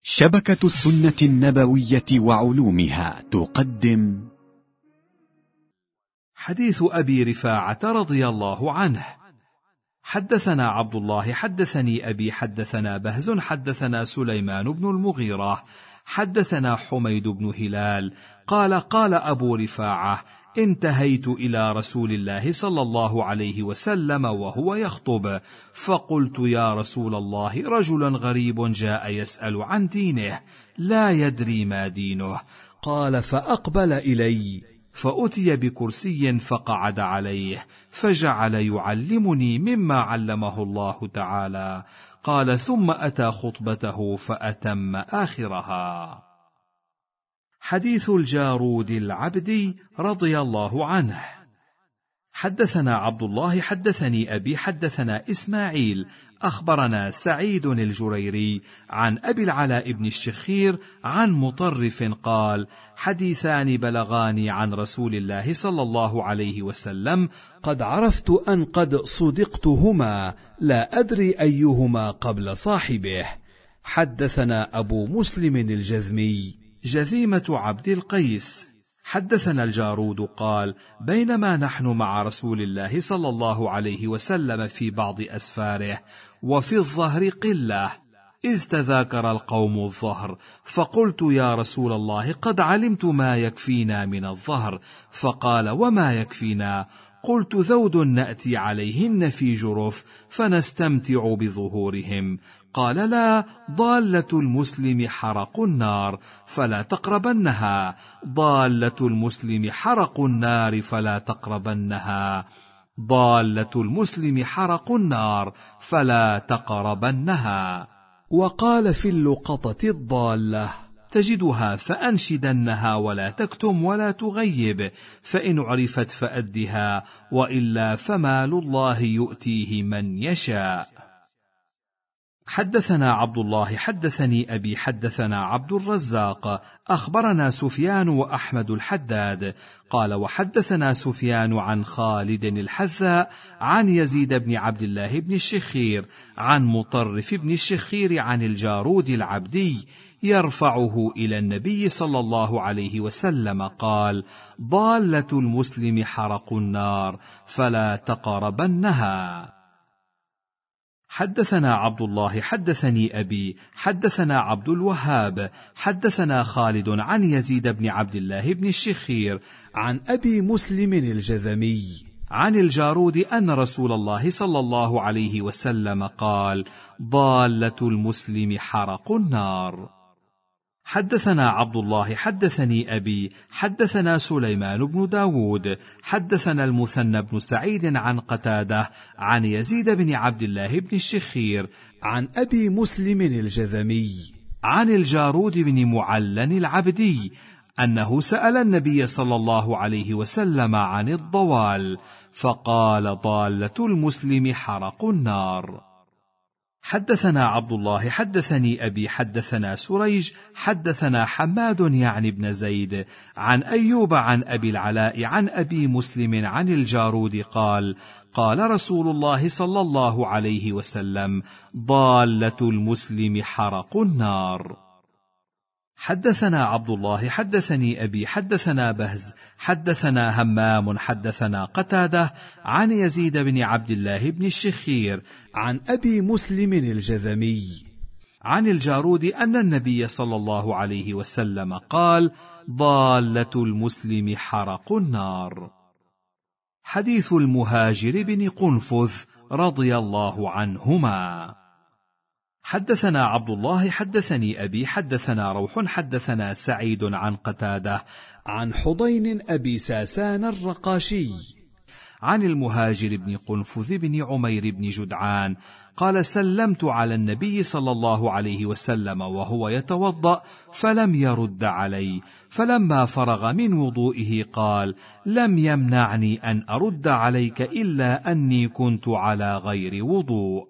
شبكة السنة النبوية وعلومها تقدم حديث أبي رفاعة رضي الله عنه. حدثنا عبد الله حدثني أبي حدثنا بهز حدثنا سليمان بن المغيرة حدثنا حميد بن هلال قال أبو رفاعة: انتهيت إلى رسول الله صلى الله عليه وسلم وهو يخطب، فقلت: يا رسول الله، رجل غريب جاء يسأل عن دينه لا يدري ما دينه. قال: فأقبل إلي فأتي بكرسي فقعد عليه، فجعل يعلمني مما علمه الله تعالى. قال: ثم أتى خطبته فأتم آخرها. حديث الجارود العبدي رضي الله عنه. حدثنا عبد الله حدثني أبي حدثنا إسماعيل أخبرنا سعيد الجريري عن أبي العلاء بن الشخير عن مطرف قال: حديثان بلغاني عن رسول الله صلى الله عليه وسلم قد عرفت أن قد صدقتهما، لا أدري أيهما قبل صاحبه. حدثنا أبو مسلم الجذمي جذيمة عبد القيس حدثنا الجارود قال: بينما نحن مع رسول الله صلى الله عليه وسلم في بعض أسفاره وفي الظهر قلة، إذ تذاكر القوم الظهر، فقلت: يا رسول الله، قد علمت ما يكفينا من الظهر. فقال: وما يكفينا؟ قلت: ذود نأتي عليهن في جرف فنستمتع بظهورهم. قال: لا، ضالة المسلم حرق النار فلا تقربنها، ضالة المسلم حرق النار فلا تقربنها، ضالة المسلم حرق النار فلا تقربنها. وقال في اللقطة الضالة: تجدها فأنشدنها ولا تكتم ولا تغيب، فإن عرفت فأدها، وإلا فمال الله يؤتيه من يشاء. حدثنا عبد الله حدثني أبي حدثنا عبد الرزاق أخبرنا سفيان وأحمد الحداد قال: وحدثنا سفيان عن خالد الحذاء عن يزيد بن عبد الله بن الشخير عن مطرف بن الشخير عن الجارود العبدي يرفعه إلى النبي صلى الله عليه وسلم قال: ضالة المسلم حرق النار فلا تقربنها. حدثنا عبد الله حدثني أبي حدثنا عبد الوهاب حدثنا خالد عن يزيد بن عبد الله بن الشخير عن أبي مسلم الجذمي عن الجارود أن رسول الله صلى الله عليه وسلم قال: ضالة المسلم حرق النار. حدثنا عبد الله حدثني أبي حدثنا سليمان بن داود حدثنا المثنى بن سعيد عن قتادة عن يزيد بن عبد الله بن الشخير عن أبي مسلم الجذمي عن الجارود بن معلن العبدي أنه سأل النبي صلى الله عليه وسلم عن الضوال، فقال: ضالة المسلم حرق النار. حدثنا عبد الله حدثني أبي حدثنا سريج حدثنا حماد يعني بن زيد عن أيوب عن أبي العلاء عن أبي مسلم عن الجارود قال: قال رسول الله صلى الله عليه وسلم: ضالة المسلم حرق النار. حدثنا عبد الله حدثني أبي حدثنا بهز حدثنا همام حدثنا قتادة عن يزيد بن عبد الله بن الشخير عن أبي مسلم الجذمي عن الجارود أن النبي صلى الله عليه وسلم قال: ضالة المسلم حرق النار. حديث المهاجر بن قنفذ رضي الله عنهما. حدثنا عبد الله حدثني أبي حدثنا روح حدثنا سعيد عن قتادة عن حضين أبي ساسان الرقاشي عن المهاجر بن قنفذ بن عمير بن جدعان قال: سلمت على النبي صلى الله عليه وسلم وهو يتوضأ فلم يرد علي، فلما فرغ من وضوئه قال: لم يمنعني أن أرد عليك إلا أني كنت على غير وضوء.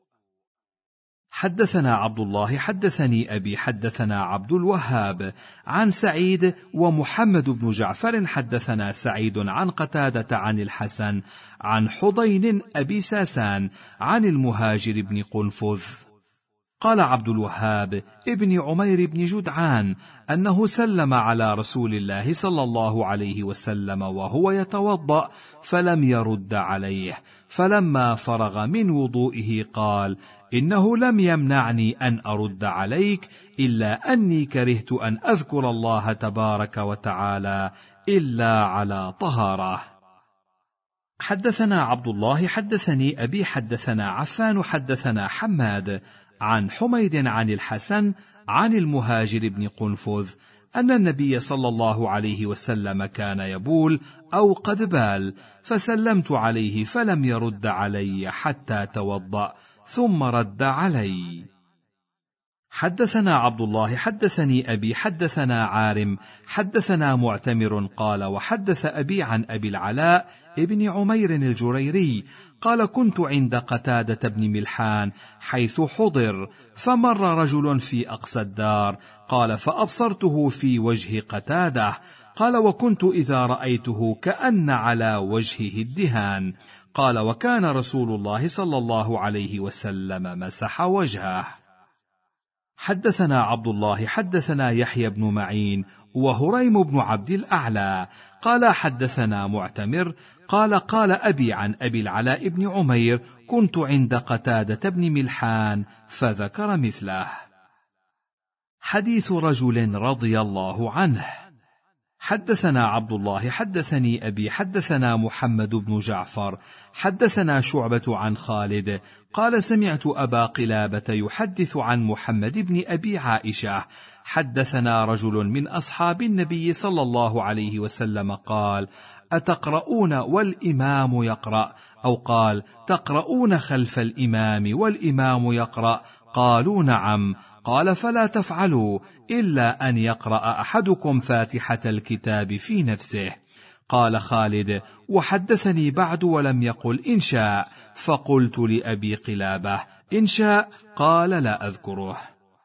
حدثنا عبد الله حدثني أبي حدثنا عبد الوهاب عن سعيد ومحمد بن جعفر حدثنا سعيد عن قتادة عن الحسن عن حضين أبي ساسان عن المهاجر بن قنفذ قال عبد الوهاب ابن عمير بن جدعان أنه سلم على رسول الله صلى الله عليه وسلم وهو يتوضأ فلم يرد عليه، فلما فرغ من وضوئه قال: إنه لم يمنعني أن أرد عليك إلا أني كرهت أن أذكر الله تبارك وتعالى إلا على طهارة. حدثنا عبد الله حدثني أبي حدثنا عفان حدثنا حماد عن حميد عن الحسن عن المهاجر بن قنفذ أن النبي صلى الله عليه وسلم كان يبول أو قد بال، فسلمت عليه فلم يرد علي حتى توضأ ثم رد علي. حدثنا عبد الله حدثني أبي حدثنا عارم حدثنا معتمر قال: وحدث أبي عن أبي العلاء ابن عمير الجريري قال: كنت عند قتادة بن ملحان حيث حضر، فمر رجل في أقصى الدار، قال: فأبصرته في وجه قتادة، قال: وكنت إذا رأيته كأن على وجهه الدهان، قال: وكان رسول الله صلى الله عليه وسلم مسح وجهه. حدثنا عبد الله حدثنا يحيى بن معين وهريم بن عبد الأعلى قال: حدثنا معتمر قال: قال أبي عن أبي العلاء بن عمير: كنت عند قتادة بن ملحان، فذكر مثله. حديث رجل رضي الله عنه. حدثنا عبد الله حدثني أبي حدثنا محمد بن جعفر حدثنا شعبة عن خالد قال: سمعت أبا قلابة يحدث عن محمد بن أبي عائشة حدثنا رجل من أصحاب النبي صلى الله عليه وسلم قال: أتقرؤون والإمام يقرأ؟ أو قال: تقرؤون خلف الإمام والإمام يقرأ؟ قالوا: نعم. قال: فلا تفعلوا إلا أن يقرأ أحدكم فاتحة الكتاب في نفسه. قال خالد: وحدثني بعد ولم يقل إن شاء، فقلت لأبي قلابة: إن شاء؟ قال: لا أذكره.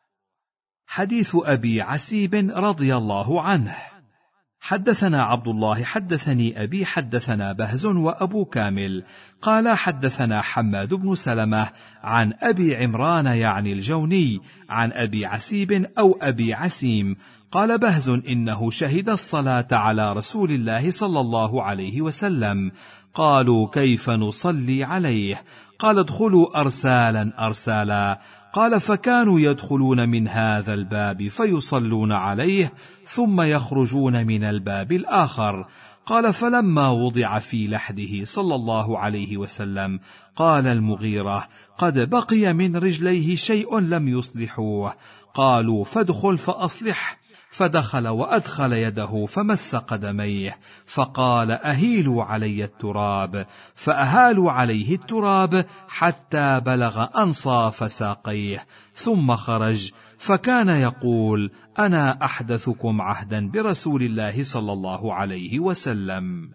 حديث أبي عسيب رضي الله عنه. حدثنا عبد الله حدثني أبي حدثنا بهز وأبو كامل قال: حدثنا حماد بن سلمة عن أبي عمران يعني الجوني عن أبي عسيب أو أبي عسيم قال بهز: إنه شهد الصلاة على رسول الله صلى الله عليه وسلم. قالوا: كيف نصلي عليه؟ قال: ادخلوا أرسالا أرسالا. قال: فكانوا يدخلون من هذا الباب فيصلون عليه ثم يخرجون من الباب الآخر. قال: فلما وضع في لحده صلى الله عليه وسلم قال المغيرة: قد بقي من رجليه شيء لم يصلحوه. قالوا: فادخل فأصلح. فدخل وأدخل يده فمس قدميه، فقال: أهيلوا علي التراب. فأهالوا عليه التراب حتى بلغ أنصاف ساقيه، ثم خرج، فكان يقول: أنا أحدثكم عهدا برسول الله صلى الله عليه وسلم.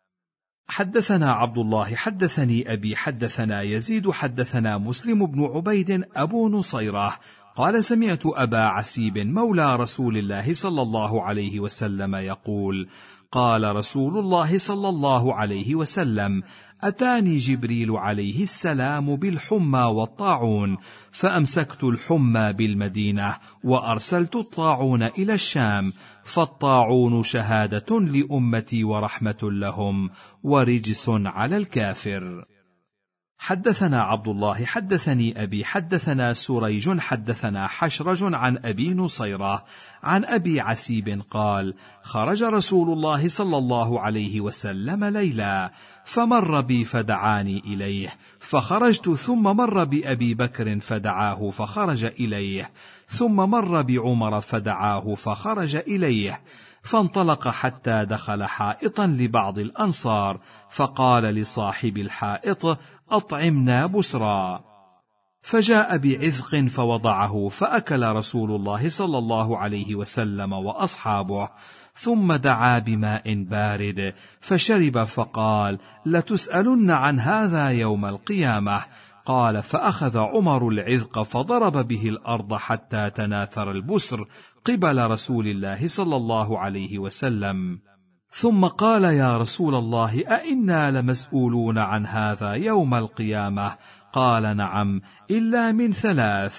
حدثنا عبد الله حدثني أبي حدثنا يزيد حدثنا مسلم بن عبيد أبو نصيرة قال: سمعت أبا عسيب مولى رسول الله صلى الله عليه وسلم يقول: قال رسول الله صلى الله عليه وسلم: أتاني جبريل عليه السلام بالحمى والطاعون، فأمسكت الحمى بالمدينة وأرسلت الطاعون إلى الشام، فالطاعون شهادة لأمتي ورحمة لهم ورجس على الكافر. حدثنا عبد الله حدثني أبي حدثنا سريج حدثنا حشرج عن أبي نصيرة عن أبي عسيب قال: خرج رسول الله صلى الله عليه وسلم ليلا، فمر بي فدعاني إليه، فخرجت، ثم مر بأبي بكر فدعاه فخرج إليه، ثم مر بعمر فدعاه فخرج إليه، فانطلق حتى دخل حائطا لبعض الأنصار، فقال لصاحب الحائط: أطعمنا بسرا. فجاء بعذق فوضعه، فأكل رسول الله صلى الله عليه وسلم وأصحابه، ثم دعا بماء بارد فشرب، فقال: لتسألن عن هذا يوم القيامة. قال: فأخذ عمر العذق فضرب به الأرض حتى تناثر البسر قبل رسول الله صلى الله عليه وسلم، ثم قال: يا رسول الله، أئنا لمسؤولون عن هذا يوم القيامة؟ قال: نعم، إلا من ثلاث: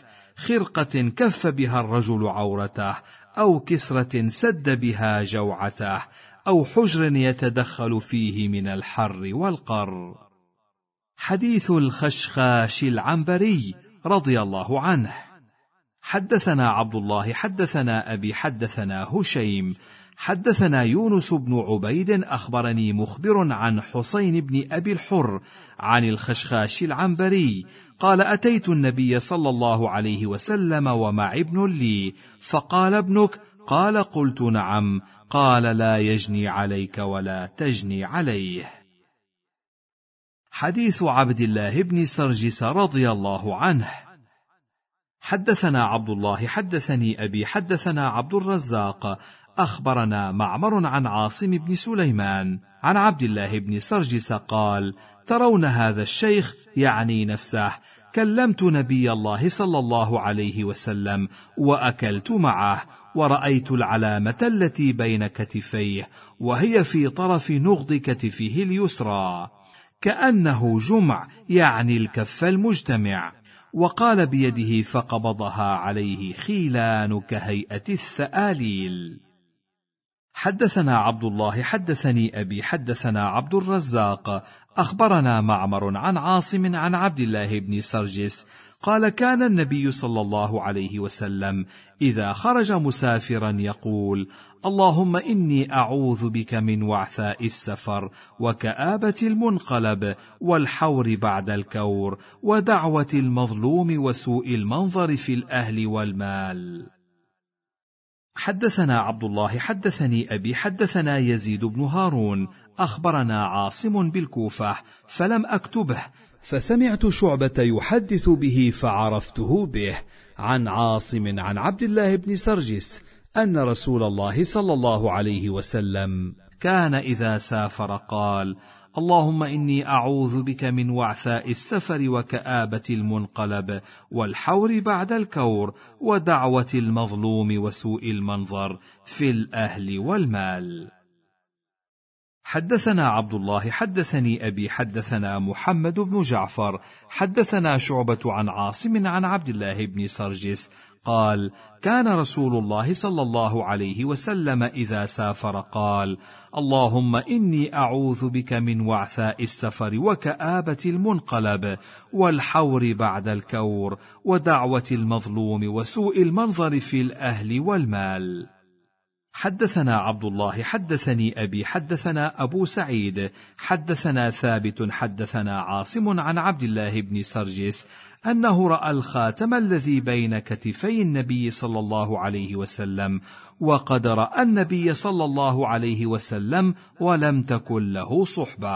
خرقة كف بها الرجل عورته، أو كسرة سد بها جوعته، أو حجر يتدخل فيه من الحر والقر. حديث الخشخاش العنبري رضي الله عنه. حدثنا عبد الله حدثنا أبي حدثنا هشيم حدثنا يونس بن عبيد أخبرني مخبر عن حسين بن أبي الحر عن الخشخاش العنبري قال: أتيت النبي صلى الله عليه وسلم ومع ابن لي، فقال: ابنك؟ قال: قلت: نعم. قال: لا يجني عليك ولا تجني عليه. حديث عبد الله بن سرجس رضي الله عنه. حدثنا عبد الله حدثني أبي حدثنا عبد الرزاق أخبرنا معمر عن عاصم بن سليمان عن عبد الله بن سرجس قال: ترون هذا الشيخ، يعني نفسه، كلمت نبي الله صلى الله عليه وسلم وأكلت معه، ورأيت العلامة التي بين كتفيه وهي في طرف نغض كتفه اليسرى كأنه جمع، يعني الكف المجتمع، وقال بيده فقبضها عليه خيلان كهيئة الثآليل. حدثنا عبد الله حدثني أبي حدثنا عبد الرزاق أخبرنا معمر عن عاصم عن عبد الله بن سرجس قال: كان النبي صلى الله عليه وسلم إذا خرج مسافرا يقول: اللهم إني أعوذ بك من وعثاء السفر وكآبة المنقلب والحور بعد الكور ودعوة المظلوم وسوء المنظر في الأهل والمال. حدثنا عبد الله حدثني أبي حدثنا يزيد بن هارون أخبرنا عاصم بالكوفة فلم أكتبه، فسمعت شعبة يحدث به فعرفته به عن عاصم عن عبد الله بن سرجس أن رسول الله صلى الله عليه وسلم كان إذا سافر قال: اللهم إني أعوذ بك من وعثاء السفر وكآبة المنقلب والحور بعد الكور ودعوة المظلوم وسوء المنظر في الأهل والمال. حدثنا عبد الله حدثني أبي حدثنا محمد بن جعفر حدثنا شعبة عن عاصم عن عبد الله بن سرجس قال: كان رسول الله صلى الله عليه وسلم إذا سافر قال: اللهم إني أعوذ بك من وعثاء السفر وكآبة المنقلب والحور بعد الكور ودعوة المظلوم وسوء المنظر في الأهل والمال. حدثنا عبد الله حدثني أبي حدثنا أبو سعيد حدثنا ثابت حدثنا عاصم عن عبد الله بن سرجس أنه رأى الخاتم الذي بين كتفي النبي صلى الله عليه وسلم، وقد رأى النبي صلى الله عليه وسلم ولم تكن له صحبة.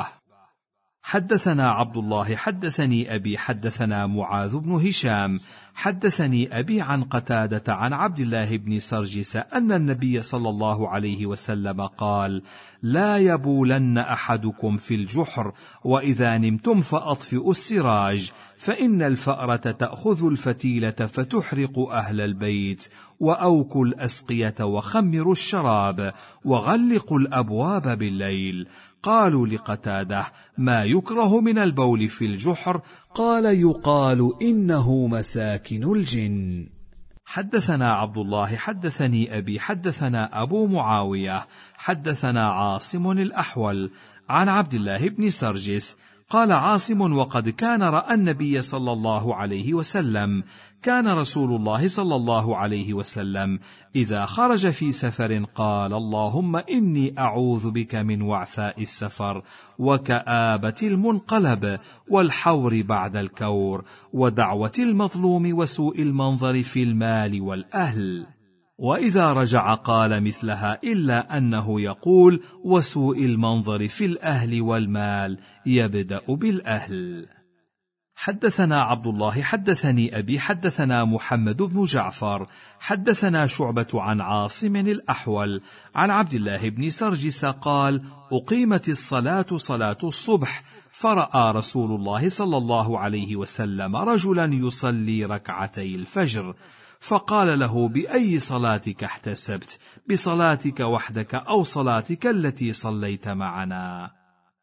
حدثنا عبد الله حدثني أبي حدثنا معاذ بن هشام حدثني أبي عن قتادة عن عبد الله بن سرجس أن النبي صلى الله عليه وسلم قال: لا يبولن أحدكم في الجحر، وإذا نمتم فأطفئوا السراج، فإن الفأرة تأخذ الفتيلة فتحرق أهل البيت، وأوكوا الأسقية وخمروا الشراب وغلقوا الأبواب بالليل. قالوا لقتادة: ما يكره من البول في الجحر؟ قال: يقال إنه مساكن الجن. حدثنا عبد الله حدثني أبي حدثنا أبو معاوية حدثنا عاصم الأحول عن عبد الله بن سرجس قال عاصم: وقد كان رأى النبي صلى الله عليه وسلم. كان رسول الله صلى الله عليه وسلم إذا خرج في سفر قال: اللهم إني أعوذ بك من وعثاء السفر وكآبة المنقلب والحور بعد الكور ودعوة المظلوم وسوء المنظر في المال والأهل. وإذا رجع قال مثلها، إلا أنه يقول: وسوء المنظر في الأهل والمال، يبدأ بالأهل. حدثنا عبد الله حدثني أبي حدثنا محمد بن جعفر حدثنا شعبة عن عاصم الأحول عن عبد الله بن سرجس قال: أقيمت الصلاة صلاة الصبح، فرأى رسول الله صلى الله عليه وسلم رجلا يصلي ركعتي الفجر، فقال له: بأي صلاتك احتسبت؟ بصلاتك وحدك أو صلاتك التي صليت معنا؟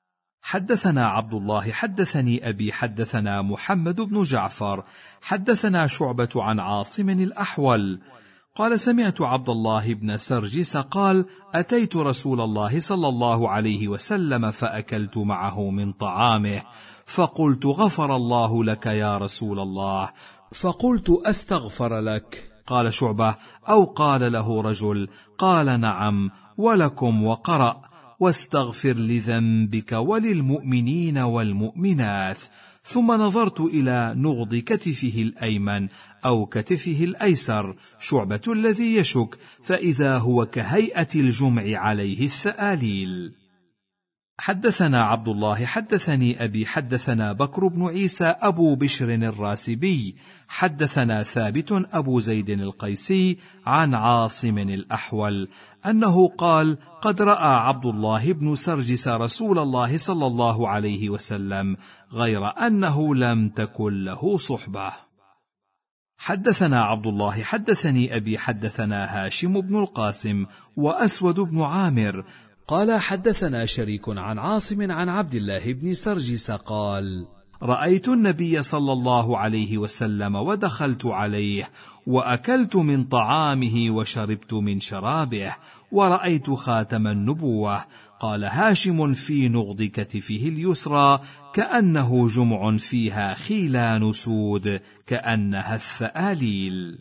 حدثنا عبد الله حدثني أبي حدثنا محمد بن جعفر حدثنا شعبة عن عاصم الأحول قال سمعت عبد الله بن سرجس قال أتيت رسول الله صلى الله عليه وسلم فأكلت معه من طعامه فقلت غفر الله لك يا رسول الله، فقلت أستغفر لك. قال شعبة أو قال له رجل، قال نعم ولكم، وقرأ واستغفر لذنبك وللمؤمنين والمؤمنات. ثم نظرت إلى نغض كتفه الأيمن أو كتفه الأيسر، شعبة الذي يشك، فإذا هو كهيئة الجمع عليه الثآليل. حدثنا عبد الله حدثني أبي حدثنا بكر بن عيسى أبو بشر الراسبي حدثنا ثابت أبو زيد القيسي عن عاصم الأحول أنه قال قد رأى عبد الله بن سرجس رسول الله صلى الله عليه وسلم غير أنه لم تكن له صحبة. حدثنا عبد الله حدثني أبي حدثنا هاشم بن القاسم وأسود بن عامر قال حدثنا شريك عن عاصم عن عبد الله بن سرجس قال رأيت النبي صلى الله عليه وسلم ودخلت عليه وأكلت من طعامه وشربت من شرابه ورأيت خاتم النبوة. قال هاشم في نغض كتفه اليسرى كأنه جمع فيها خيلان سود كأنها الثآليل.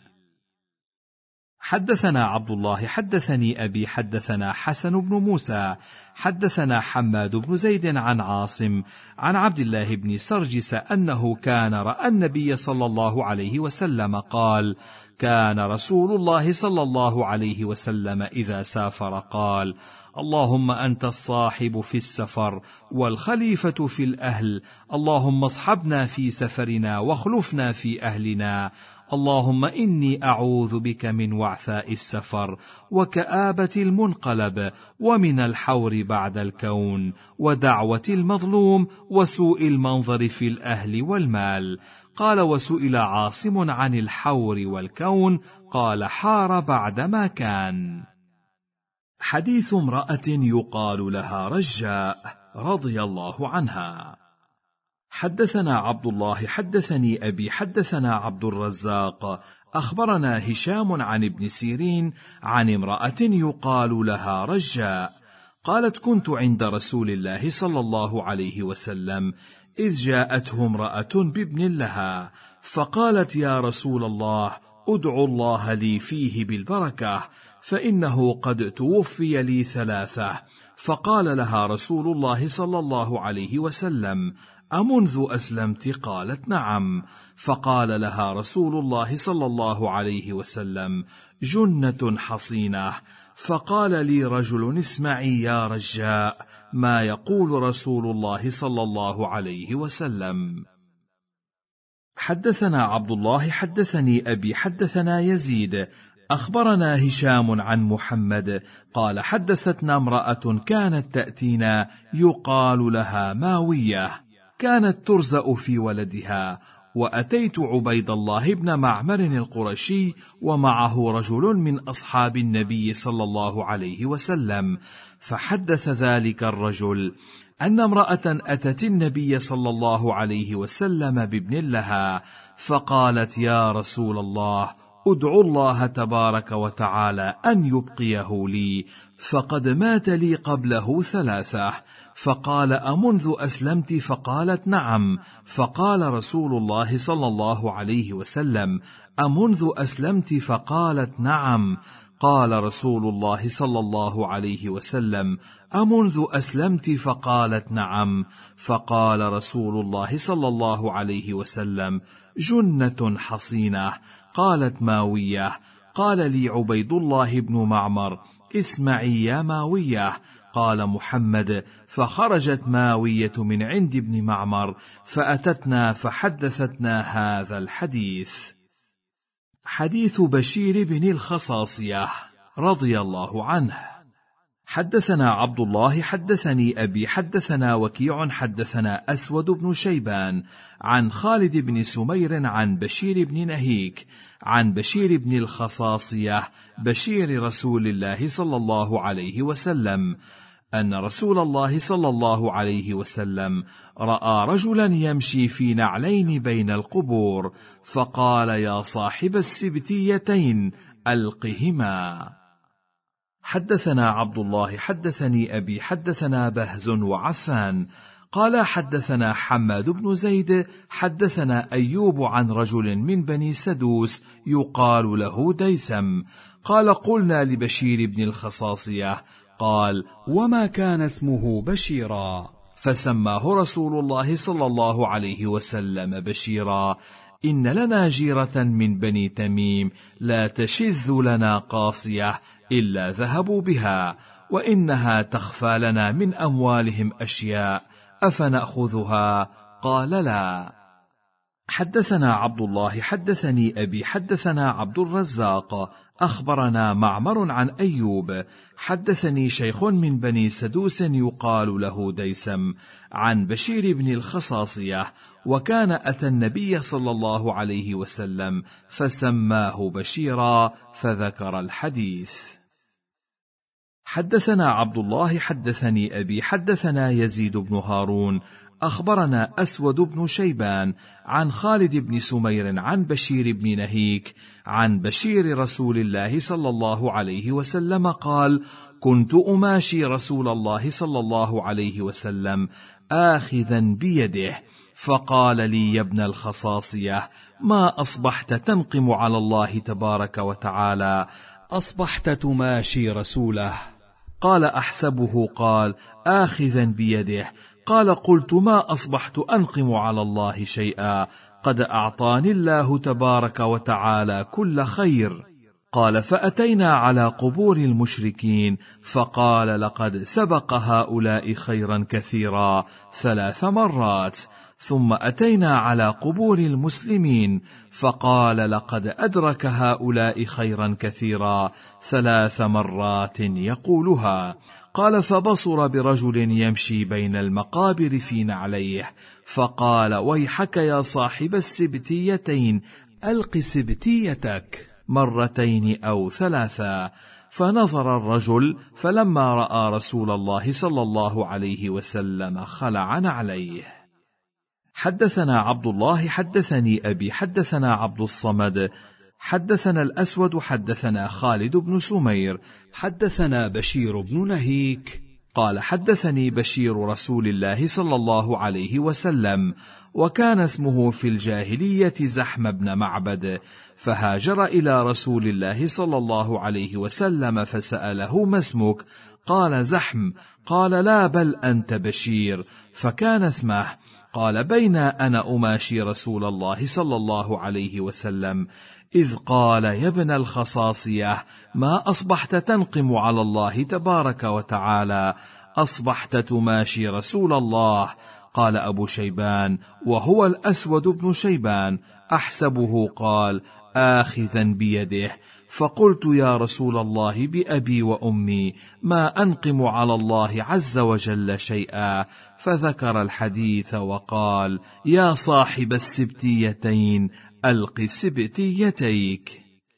حدثنا عبد الله حدثني أبي حدثنا حسن بن موسى حدثنا حماد بن زيد عن عاصم عن عبد الله بن سرجس أنه كان رأى النبي صلى الله عليه وسلم قال كان رسول الله صلى الله عليه وسلم إذا سافر قال اللهم أنت الصاحب في السفر والخليفة في الأهل، اللهم اصحبنا في سفرنا واخلفنا في أهلنا، اللهم إني أعوذ بك من وعثاء السفر وكآبة المنقلب ومن الحور بعد الكون ودعوة المظلوم وسوء المنظر في الأهل والمال. قال وسئل عاصم عن الحور والكون قال حار بعدما كان. حديث امرأة يقال لها رجاء رضي الله عنها. حدثنا عبد الله حدثني أبي حدثنا عبد الرزاق أخبرنا هشام عن ابن سيرين عن امرأة يقال لها رجاء قالت كنت عند رسول الله صلى الله عليه وسلم إذ جاءته امرأة بابن لها فقالت يا رسول الله ادعو الله لي فيه بالبركة فإنه قد توفي لي 3. فقال لها رسول الله صلى الله عليه وسلم أمنذ أسلمت؟ قالت نعم. فقال لها رسول الله صلى الله عليه وسلم جنة حصينة. فقال لي رجل اسمعي يا رجاء ما يقول رسول الله صلى الله عليه وسلم. حدثنا عبد الله حدثني أبي حدثنا يزيد أخبرنا هشام عن محمد قال حدثتنا امرأة كانت تأتينا يقال لها ماوية كانت ترزأ في ولدها، وأتيت عبيد الله بن معمر القرشي ومعه رجل من أصحاب النبي صلى الله عليه وسلم، فحدث ذلك الرجل أن امرأة أتت النبي صلى الله عليه وسلم بابن لها فقالت يا رسول الله ادعو الله تبارك وتعالى أن يبقيه لي فقد مات لي قبله 3. فقال أمنذ أسلمت؟ فقالت نعم. فقال رسول الله صلى الله عليه وسلم أمنذ أسلمت؟ فقالت نعم. قال رسول الله صلى الله عليه وسلم أمنذ أسلمت؟ فقالت نعم. فقال رسول الله صلى الله عليه وسلم جنة حصينة. قالت ماوية. قال لي عبيد الله بن معمر اسمعي يا ماوية. قال محمد فخرجت ماوية من عند ابن معمر فأتتنا فحدثتنا هذا الحديث. حديث بشير بن الخصاصية رضي الله عنه. حدثنا عبد الله حدثني أبي حدثنا وكيع حدثنا أسود بن شيبان عن خالد بن سمير عن بشير بن نهيك عن بشير بن الخصاصية بشير رسول الله صلى الله عليه وسلم أن رسول الله صلى الله عليه وسلم رأى رجلا يمشي في نعلين بين القبور، فقال: يا صاحب السبتيتين ألقهما. حدثنا عبد الله حدثني أبي حدثنا بهز وعفان قال حدثنا حماد بن زيد حدثنا أيوب عن رجل من بني سدوس يقال له ديسم قال: قلنا لبشير بن الخصاصية قال: وما كان اسمه بشيرا؟ فسماه رسول الله صلى الله عليه وسلم بشيرا: إن لنا جيرة من بني تميم لا تشذ لنا قاصية إلا ذهبوا بها، وإنها تخفى لنا من أموالهم أشياء، أفنأخذها؟ قال: لا. حدثنا عبد الله حدثني أبي حدثنا عبد الرزاق أخبرنا معمر عن أيوب حدثني شيخ من بني سدوس يقال له ديسم عن بشير بن الخصاصية، وكان أتى النبي صلى الله عليه وسلم فسماه بشيرا فذكر الحديث. حدثنا عبد الله حدثني أبي حدثنا يزيد بن هارون أخبرنا أسود بن شيبان عن خالد بن سمير عن بشير بن نهيك عن بشير رسول الله صلى الله عليه وسلم قال: كنت أماشي رسول الله صلى الله عليه وسلم آخذا بيده، فقال لي: يا ابن الخصاصية، ما أصبحت تنقم على الله تبارك وتعالى، أصبحت تماشي رسوله؟ قال: أحسبه قال: آخذا بيده. قال: قلت: ما أصبحت أنقم على الله شيئا، قد أعطاني الله تبارك وتعالى كل خير. قال: فأتينا على قبور المشركين، فقال: لقد سبق هؤلاء خيرا كثيرا 3 مرات. ثم أتينا على قبور المسلمين، فقال: لقد أدرك هؤلاء خيرا كثيرا 3 مرات يقولها. قال: فبصر برجل يمشي بين المقابر في نعليه، فقال: ويحك يا صاحب السبتيتين، ألق سبتيتك 2 أو 3. فنظر الرجل، فلما رأى رسول الله صلى الله عليه وسلم خلع نعليه. حدثنا عبد الله حدثني أبي حدثنا عبد الصمد حدثنا الأسود حدثنا خالد بن سمير حدثنا بشير بن نهيك قال: حدثني بشير رسول الله صلى الله عليه وسلم، وكان اسمه في الجاهلية زحم بن معبد، فهاجر إلى رسول الله صلى الله عليه وسلم فسأله: ما اسمك؟ قال: زحم. قال: لا، بل أنت بشير. فكان اسمه. قال: بين أنا أماشي رسول الله صلى الله عليه وسلم إذ قال: يا ابن الخصاصية، ما أصبحت تنقم على الله تبارك وتعالى، أصبحت تماشي رسول الله. قال أبو شيبان وهو الأسود بن شيبان: أحسبه قال: آخذا بيده. فقلت: يا رسول الله، بأبي وأمي، ما أنقم على الله عز وجل شيئا. فذكر الحديث وقال: يا صاحب السبتيتين، ألق سبتيتيك.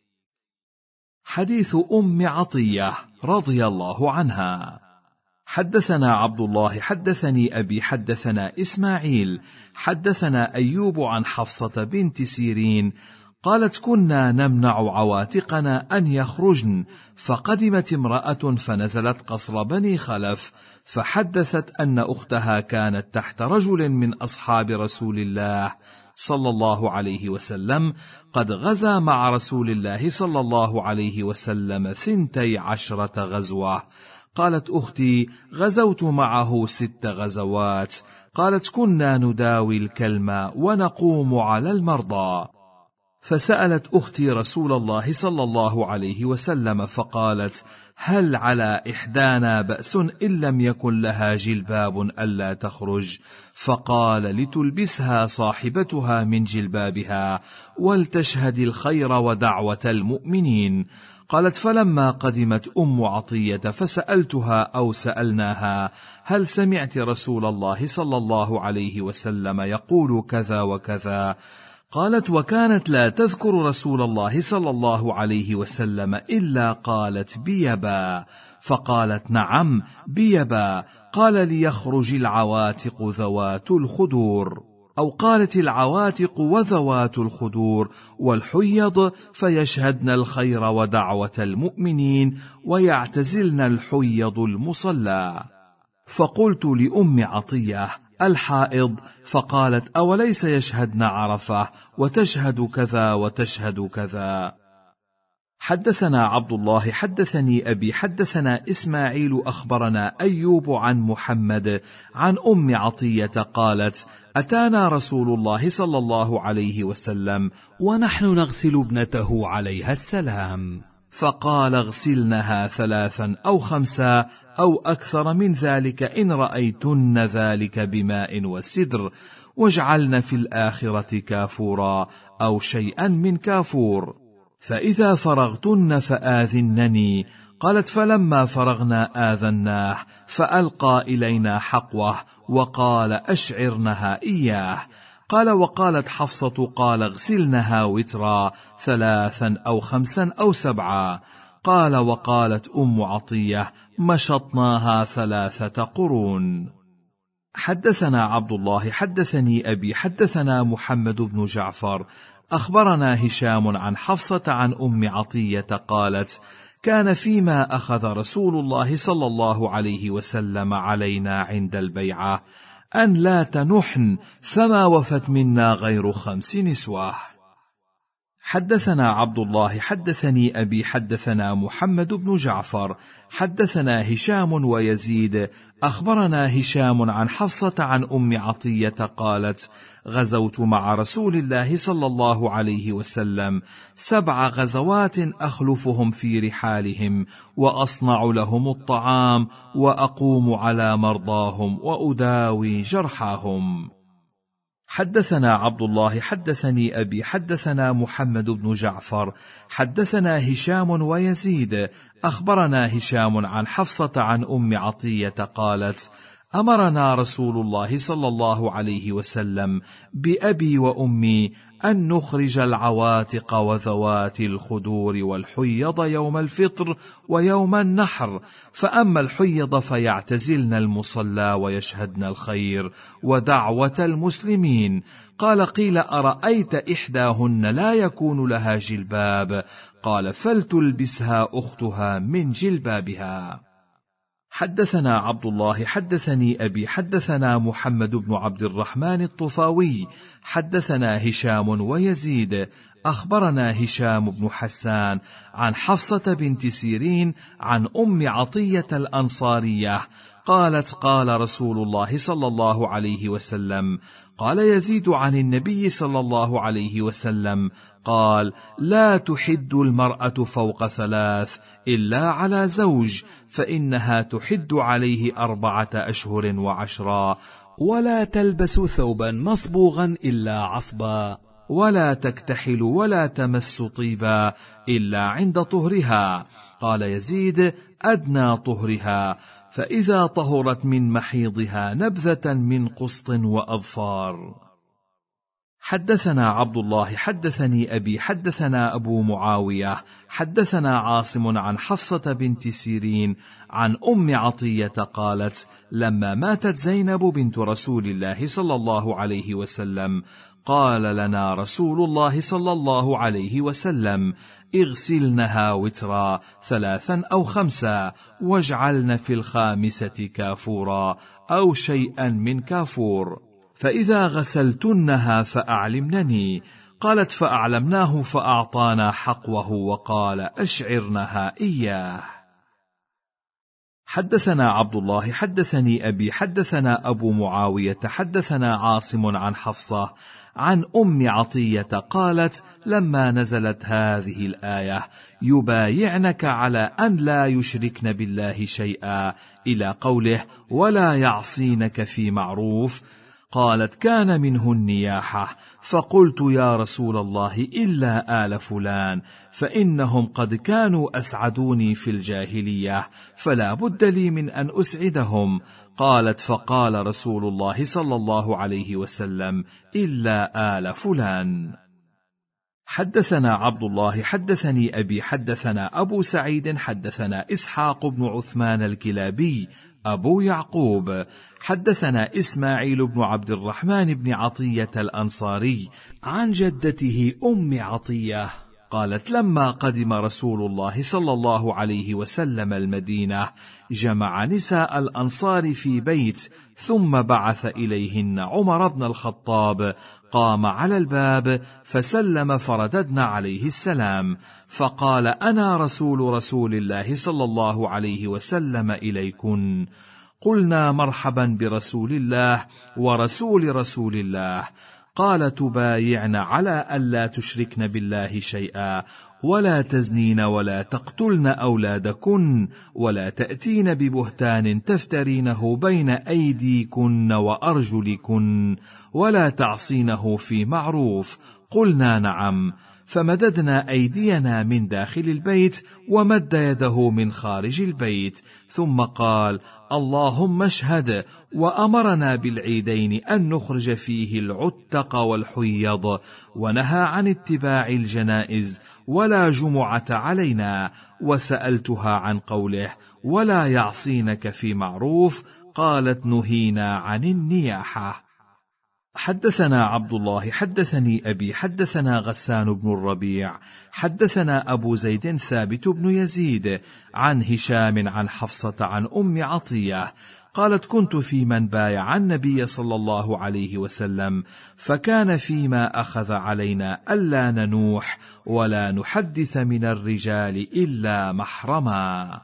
حديث أم عطية رضي الله عنها. حدثنا عبد الله حدثني أبي حدثنا إسماعيل حدثنا أيوب عن حفصة بنت سيرين قالت: كنا نمنع عواتقنا أن يخرجن، فقدمت امرأة فنزلت قصر بني خلف، فحدثت أن أختها كانت تحت رجل من أصحاب رسول الله صلى الله عليه وسلم قد غزا مع رسول الله صلى الله عليه وسلم 12 غزوة. قالت أختي: غزوت معه 6 غزوات. قالت: كنا نداوي الكلمة ونقوم على المرضى. فسألت أختي رسول الله صلى الله عليه وسلم فقالت: هل على إحدانا بأس إن لم يكن لها جلباب ألا تخرج؟ فقال: لتلبسها صاحبتها من جلبابها ولتشهد الخير ودعوة المؤمنين. قالت: فلما قدمت أم عطية فسألتها أو سألناها: هل سمعت رسول الله صلى الله عليه وسلم يقول كذا وكذا؟ قالت: وكانت لا تذكر رسول الله صلى الله عليه وسلم إلا قالت بيبا، فقالت: نعم بيبا. قال: ليخرج العواتق ذوات الخدور، أو قالت: العواتق وذوات الخدور والحيض فيشهدن الخير ودعوة المؤمنين ويعتزلن الحيض المصلى. فقلت لأم عطية: الحائض؟ فقالت: أوليس يشهدن عرفة وتشهد كذا وتشهد كذا. حدثنا عبد الله حدثني أبي حدثنا إسماعيل أخبرنا أيوب عن محمد عن أم عطية قالت: أتانا رسول الله صلى الله عليه وسلم ونحن نغسل ابنته عليها السلام، فقال: اغسلنها 3 أو 5 أو أكثر من ذلك إن رأيتن ذلك بماء وسدر، واجعلن في الآخرة كافورا أو شيئا من كافور، فإذا فرغتن فآذنني. قالت: فلما فرغنا آذناه، فألقى إلينا حقوه وقال: أشعرنها إياه. قال: وقالت حفصة: قال: اغسلنها وترا 3 أو 5 أو 7. قال: وقالت أم عطية: مشطناها 3 قرون. حدثنا عبد الله حدثني أبي حدثنا محمد بن جعفر أخبرنا هشام عن حفصة عن أم عطية قالت: كان فيما أخذ رسول الله صلى الله عليه وسلم علينا عند البيعة أن لا تنحن، فما وفت منا غير 5 نسوة. حدثنا عبد الله حدثني أبي حدثنا محمد بن جعفر حدثنا هشام ويزيد أخبرنا هشام عن حفصة عن أم عطية قالت: غزوت مع رسول الله صلى الله عليه وسلم 7 غزوات أخلفهم في رحالهم، وأصنع لهم الطعام، وأقوم على مرضاهم، وأداوي جرحاهم. حدثنا عبد الله حدثني أبي حدثنا محمد بن جعفر حدثنا هشام ويزيد أخبرنا هشام عن حفصة عن أم عطية قالت: أمرنا رسول الله صلى الله عليه وسلم بأبي وأمي أن نخرج العواتق وذوات الخدور والحيض يوم الفطر ويوم النحر، فأما الحيض فيعتزلن المصلى ويشهدن الخير ودعوة المسلمين. قال: قيل: أرأيت إحداهن لا يكون لها جلباب؟ قال: فلتلبسها أختها من جلبابها. حدثنا عبد الله حدثني أبي حدثنا محمد بن عبد الرحمن الطفاوي حدثنا هشام ويزيد أخبرنا هشام بن حسان عن حفصة بنت سيرين عن أم عطية الأنصارية قالت: قال رسول الله صلى الله عليه وسلم: قال يزيد عن النبي صلى الله عليه وسلم قال: لا تحد المرأة فوق 3 إلا على زوج، فإنها تحد عليه 4 أشهر و10، ولا تلبس ثوبا مصبوغا إلا عصبا، ولا تكتحل ولا تمس طيبا إلا عند طهرها. قال يزيد: أدنى طهرها، فإذا طهرت من محيضها نبذة من قسط وأظفار. حدثنا عبد الله حدثني أبي حدثنا أبو معاوية حدثنا عاصم عن حفصة بنت سيرين عن أم عطية قالت: لما ماتت زينب بنت رسول الله صلى الله عليه وسلم قال لنا رسول الله صلى الله عليه وسلم: اغسلنها وترا 3 أو 5، واجعلن في 5 كافورا أو شيئا من كافور، فإذا غسلتنها فأعلمنني. قالت: فأعلمناه فأعطانا حقوه وقال: أشعرنها إياه. حدثنا عبد الله حدثني أبي حدثنا أبو معاوية حدثنا عاصم عن حفصة عن أم عطية قالت: لما نزلت هذه الآية: يبايعنك على أن لا يشركن بالله شيئا، إلى قوله: ولا يعصينك في معروف، قالت: كان منه النياحة، فقلت: يا رسول الله إلا آل فلان، فإنهم قد كانوا أسعدوني في الجاهلية، فلا بد لي من أن أسعدهم. قالت: فقال رسول الله صلى الله عليه وسلم: إلا آل فلان. حدثنا عبد الله حدثني أبي حدثنا أبو سعيد حدثنا إسحاق بن عثمان الكلابي أبو يعقوب حدثنا إسماعيل بن عبد الرحمن بن عطية الأنصاري عن جدته أم عطية قالت: لما قدم رسول الله صلى الله عليه وسلم المدينة جمع نساء الأنصار في بيت، ثم بعث إليهن عمر بن الخطاب، قام على الباب فسلم فرددنا عليه السلام، فقال: أنا رسول الله صلى الله عليه وسلم إليكن. قلنا: مرحبا برسول الله ورسول رسول الله. قال: تبايعن على ألا تشركن بالله شيئا، ولا تزنين، ولا تقتلن أولادكن، ولا تأتين ببهتان تفترينه بين أيديكن وأرجلكن، ولا تعصينه في معروف. قلنا: نعم. فمددنا أيدينا من داخل البيت، ومد يده من خارج البيت، ثم قال: اللهم اشهد. وأمرنا بالعيدين أن نخرج فيه العتق والحيض، ونهى عن اتباع الجنائز، ولا جمعة علينا. وسألتها عن قوله: ولا يعصينك في معروف، قالت: نهينا عن النياحة. حدثنا عبد الله حدثني أبي حدثنا غسان بن الربيع حدثنا أبو زيد ثابت بن يزيد عن هشام عن حفصة عن أم عطية قالت: كنت في من بايع النبي صلى الله عليه وسلم، فكان فيما أخذ علينا ألا ننوح ولا نحدث من الرجال إلا محرما.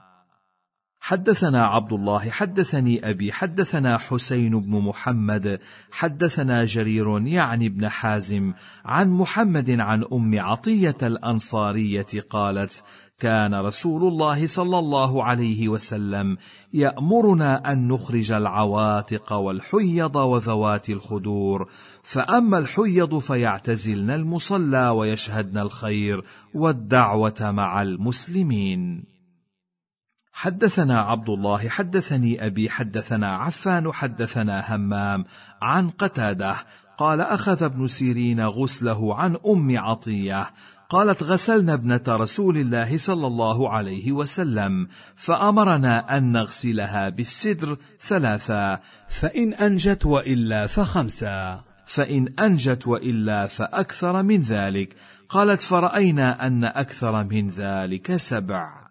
حدثنا عبد الله حدثني أبي حدثنا حسين بن محمد حدثنا جرير يعني بن حازم عن محمد عن أم عطية الأنصارية قالت: كان رسول الله صلى الله عليه وسلم يأمرنا أن نخرج العواتق والحيض وذوات الخدور، فأما الحيض فيعتزلن المصلى ويشهدن الخير والدعوة مع المسلمين. حدثنا عبد الله حدثني أبي حدثنا عفان حدثنا همام عن قتادة قال: أخذ ابن سيرين غسله عن أم عطية قالت: غسلنا ابنة رسول الله صلى الله عليه وسلم، فأمرنا أن نغسلها بالسدر 3، فإن أنجت وإلا ف5، فإن أنجت وإلا فأكثر من ذلك. قالت: فرأينا أن أكثر من ذلك 7.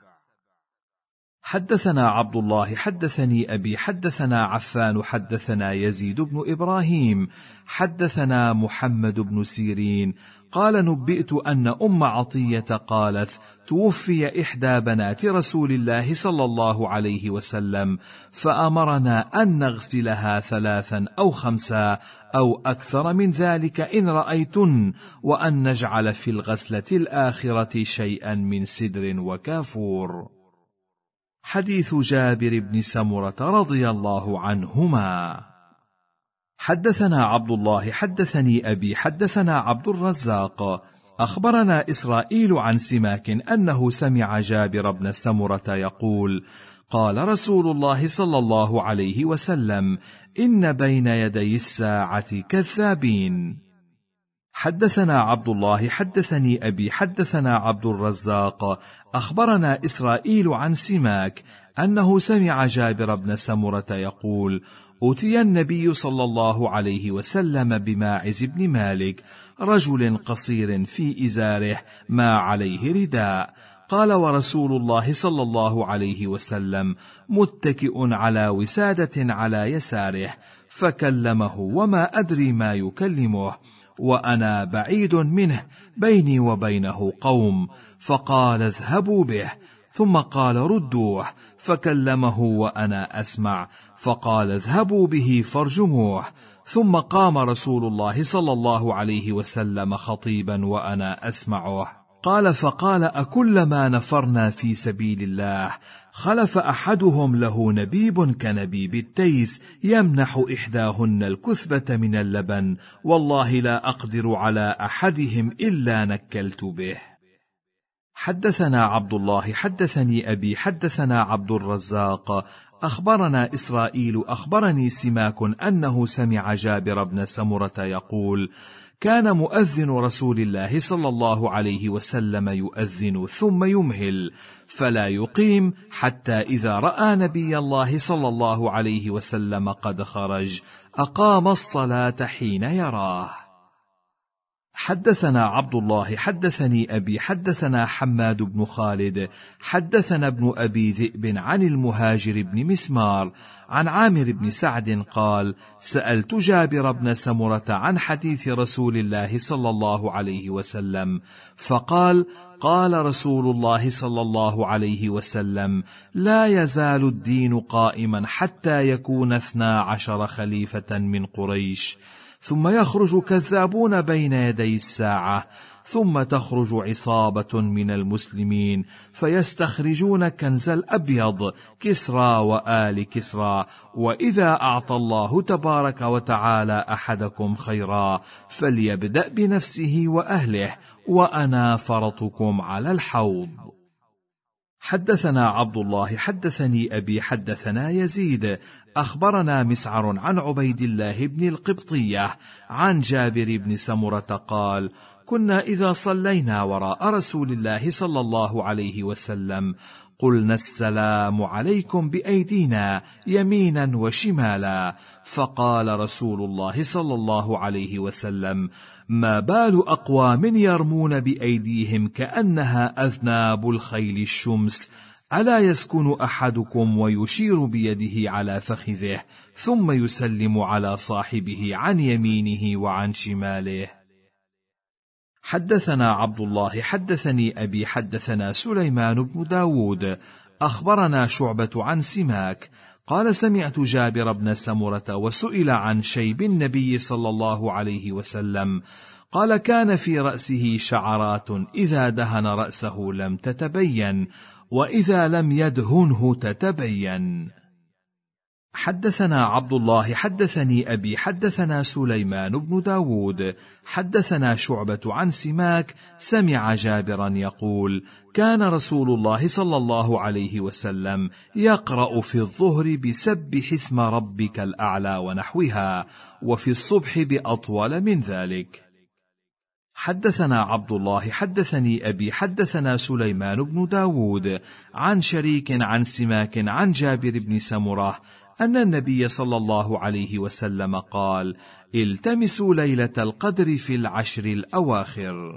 حدثنا عبد الله حدثني أبي حدثنا عفان حدثنا يزيد بن إبراهيم حدثنا محمد بن سيرين قال: نبئت أن أم عطية قالت: توفي إحدى بنات رسول الله صلى الله عليه وسلم، فأمرنا أن نغسلها 3 أو 5 أو أكثر من ذلك إن رأيتن، وأن نجعل في الغسلة الآخرة شيئا من سدر وكافور. حديث جابر بن سمرة رضي الله عنهما. حدثنا عبد الله حدثني أبي حدثنا عبد الرزاق أخبرنا إسرائيل عن سماك أنه سمع جابر بن سمرة يقول: قال رسول الله صلى الله عليه وسلم: إن بين يدي الساعة كذابين. حدثنا عبد الله حدثني أبي حدثنا عبد الرزاق أخبرنا إسرائيل عن سماك أنه سمع جابر بن سمرة يقول: أتي النبي صلى الله عليه وسلم بماعز بن مالك، رجل قصير في إزاره ما عليه رداء. قال: ورسول الله صلى الله عليه وسلم متكئ على وسادة على يساره، فكلمه وما أدري ما يكلمه، وأنا بعيد منه بيني وبينه قوم، فقال: اذهبوا به. ثم قال: ردوه، فكلمه وأنا أسمع، فقال: اذهبوا به فارجموه. ثم قام رسول الله صلى الله عليه وسلم خطيبا وأنا أسمعه، قال: فقال: أكلما نفرنا في سبيل الله خلف أحدهم له نبيب كنبيب التيس يمنح إحداهن الكثبة من اللبن، والله لا أقدر على أحدهم إلا نكلت به. حدثنا عبد الله حدثني أبي حدثنا عبد الرزاق أخبرنا إسرائيل أخبرني سماك أنه سمع جابر بن سمرة يقول: كان مؤذن رسول الله صلى الله عليه وسلم يؤذن ثم يمهل فلا يقيم حتى إذا رأى نبي الله صلى الله عليه وسلم قد خرج أقام الصلاة حين يراه. حدثنا عبد الله حدثني أبي حدثنا حماد بن خالد حدثنا ابن أبي ذئب عن المهاجر بن مسمار عن عامر بن سعد قال: سألت جابر بن سمرة عن حديث رسول الله صلى الله عليه وسلم فقال: قال رسول الله صلى الله عليه وسلم: لا يزال الدين قائما حتى يكون 12 خليفة من قريش، ثم يخرج كذابون بين يدي الساعة، ثم تخرج عصابة من المسلمين فيستخرجون كنز الأبيض كسرى وآل كسرى، وإذا أعطى الله تبارك وتعالى أحدكم خيرا فليبدأ بنفسه وأهله، وأنا فرطكم على الحوض. حدثنا عبد الله حدثني أبي حدثنا يزيد أخبرنا مسعر عن عبيد الله بن القبطية عن جابر بن سمرة قال: كنا إذا صلينا وراء رسول الله صلى الله عليه وسلم قلنا: السلام عليكم بأيدينا يمينا وشمالا، فقال رسول الله صلى الله عليه وسلم: ما بال أقوام يرمون بأيديهم كأنها أذناب الخيل الشمس، ألا يسكن أحدكم ويشير بيده على فخذه ثم يسلم على صاحبه عن يمينه وعن شماله. حدثنا عبد الله حدثني أبي حدثنا سليمان بن داود أخبرنا شعبة عن سماك قال: سمعت جابر بن سمرة وسئل عن شيب النبي صلى الله عليه وسلم قال: كان في رأسه شعرات إذا دهن رأسه لم تتبين، وإذا لم يدهنه تتبين. حدثنا عبد الله حدثني أبي حدثنا سليمان بن داود حدثنا شعبة عن سماك سمع جابرا يقول: كان رسول الله صلى الله عليه وسلم يقرأ في الظهر بسبح اسم ربك الأعلى ونحوها، وفي الصبح بأطول من ذلك. حدثنا عبد الله حدثني أبي حدثنا سليمان بن داود عن شريك عن سماك عن جابر بن سمرة أن النبي صلى الله عليه وسلم قال: التمسوا ليلة القدر في العشر الأواخر.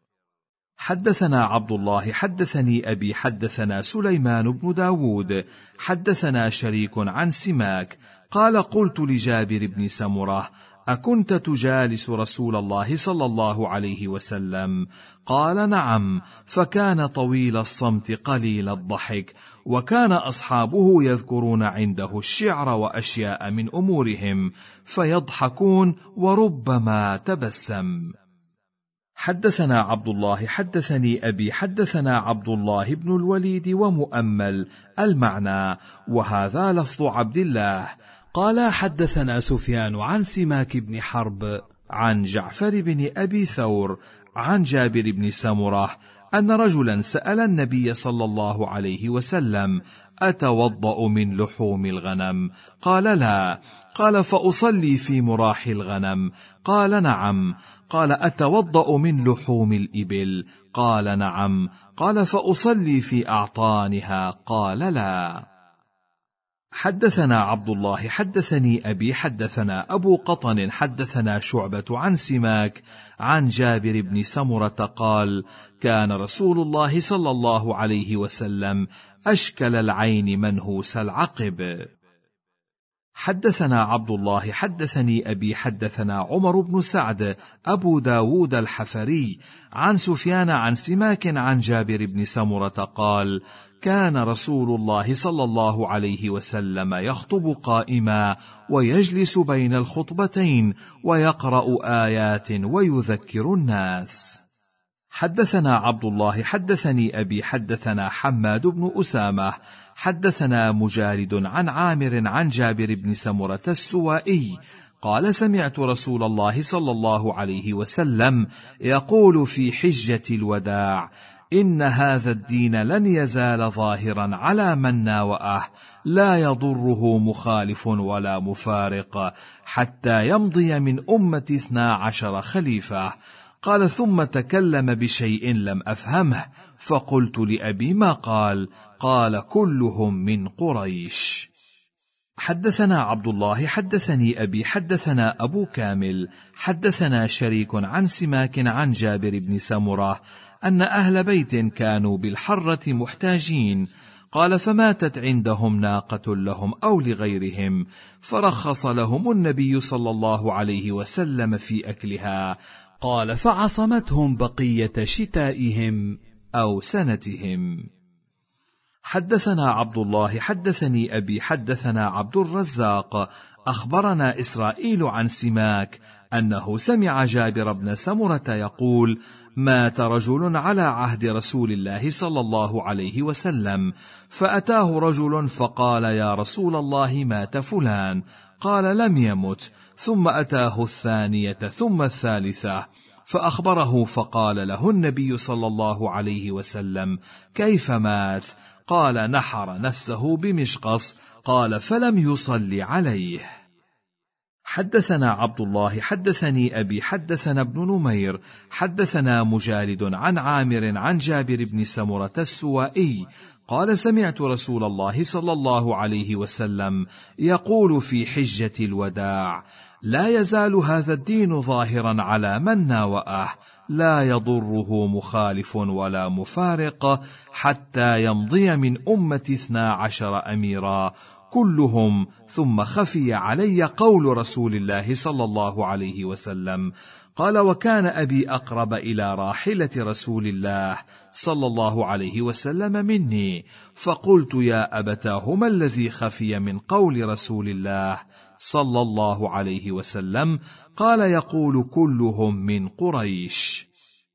حدثنا عبد الله حدثني أبي حدثنا سليمان بن داود حدثنا شريك عن سماك قال: قلت لجابر بن سمرة: أكنت تجالس رسول الله صلى الله عليه وسلم؟ قال: نعم، فكان طويل الصمت قليل الضحك، وكان أصحابه يذكرون عنده الشعر وأشياء من أمورهم فيضحكون وربما تبسم. حدثنا عبد الله حدثني أبي حدثنا عبد الله بن الوليد ومؤمل المعنى، وهذا لفظ عبد الله. قال: حدثنا سفيان عن سماك بن حرب عن جعفر بن أبي ثور عن جابر بن سمرة أن رجلا سأل النبي صلى الله عليه وسلم: أتوضأ من لحوم الغنم؟ قال: لا. قال: فأصلي في مراح الغنم؟ قال: نعم. قال: أتوضأ من لحوم الإبل؟ قال: نعم. قال: فأصلي في أعطانها؟ قال: لا. حدثنا عبد الله حدثني أبي حدثنا أبو قطن حدثنا شعبة عن سماك عن جابر بن سمرة قال: كان رسول الله صلى الله عليه وسلم أشكل العين منهوس العقب. حدثنا عبد الله حدثني أبي حدثنا عمر بن سعد أبو داود الحفري عن سفيان عن سماك عن جابر بن سمرة قال: كان رسول الله صلى الله عليه وسلم يخطب قائما ويجلس بين الخطبتين ويقرأ آيات ويذكر الناس. حدثنا عبد الله حدثني أبي حدثنا حماد بن أسامة حدثنا مجالد عن عامر عن جابر بن سمرة السوائي قال سمعت رسول الله صلى الله عليه وسلم يقول في حجة الوداع: إن هذا الدين لن يزال ظاهرا على من ناوأه لا يضره مخالف ولا مفارق حتى يمضي من أمة 12 خليفة. قال ثم تكلم بشيء لم أفهمه فقلت لأبي: ما قال؟ قال: كلهم من قريش. حدثنا عبد الله حدثني أبي حدثنا أبو كامل حدثنا شريك عن سماك عن جابر بن سمرة أن أهل بيت كانوا بالحرة محتاجين. قال: فماتت عندهم ناقة لهم أو لغيرهم، فرخص لهم النبي صلى الله عليه وسلم في أكلها. قال: فعصمتهم بقية شتائهم أو سنتهم. حدثنا عبد الله حدثني أبي حدثنا عبد الرزاق أخبرنا إسرائيل عن سماك أنه سمع جابر بن سمرة يقول: مات رجل على عهد رسول الله صلى الله عليه وسلم، فأتاه رجل فقال: يا رسول الله مات فلان. قال: لم يمت. ثم أتاه الثانية ثم الثالثة فأخبره، فقال له النبي صلى الله عليه وسلم: كيف مات؟ قال: نحر نفسه بمشقص. قال: فلم يصل عليه. حدثنا عبد الله حدثني أبي حدثنا ابن نمير حدثنا مجالد عن عامر عن جابر بن سمرة السوائي قال: سمعت رسول الله صلى الله عليه وسلم يقول في حجة الوداع: لا يزال هذا الدين ظاهرا على من ناوأه لا يضره مخالف ولا مفارق حتى يمضي من أمة 12 أميرا كلهم. ثم خفي علي قول رسول الله صلى الله عليه وسلم. قال: وكان أبي أقرب إلى راحلة رسول الله صلى الله عليه وسلم مني، فقلت: يا أبتاه، ما الذي خفي من قول رسول الله صلى الله عليه وسلم؟ قال: يقول: كلهم من قريش.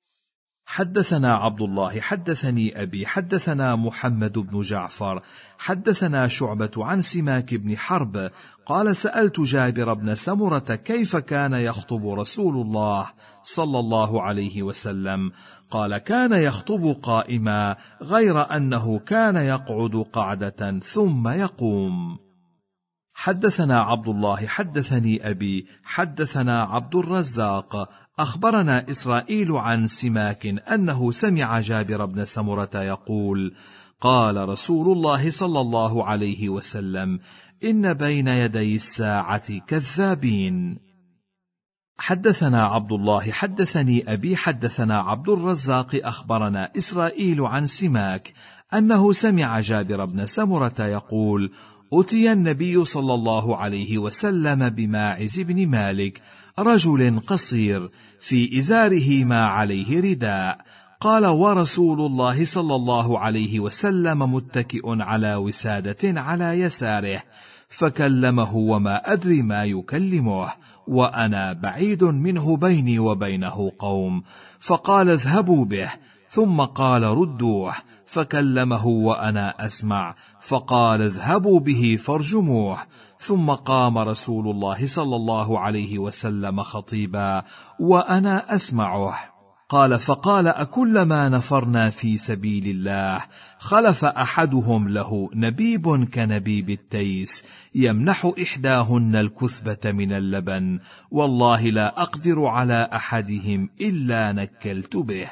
حدثنا عبد الله حدثني أبي حدثنا محمد بن جعفر حدثنا شعبة عن سماك بن حرب قال: سألت جابر بن سمرة كيف كان يخطب رسول الله صلى الله عليه وسلم؟ قال: كان يخطب قائما، غير أنه كان يقعد قعدة ثم يقوم. حدثنا عبد الله حدثني أبي حدثنا عبد الرزاق أخبرنا إسرائيل عن سماك أنه سمع جابر بن سمرة يقول: قال رسول الله صلى الله عليه وسلم: إن بين يدي الساعة كذابين. حدثنا عبد الله حدثني أبي حدثنا عبد الرزاق أخبرنا إسرائيل عن سماك أنه سمع جابر بن سمرة يقول: أتي النبي صلى الله عليه وسلم بماعز بن مالك رجل قصير في إزاره ما عليه رداء. قال: ورسول الله صلى الله عليه وسلم متكئ على وسادة على يساره، فكلمه وما أدري ما يكلمه، وأنا بعيد منه بيني وبينه قوم، فقال: اذهبوا به. ثم قال: ردوه. فكلمه وأنا أسمع، فقال: اذهبوا به فارجموه. ثم قام رسول الله صلى الله عليه وسلم خطيبا وأنا أسمعه. قال: فقال: أكلما نفرنا في سبيل الله خلف أحدهم له نبيب كنبيب التيس يمنح إحداهن الكثبة من اللبن، والله لا أقدر على أحدهم إلا نكلت به.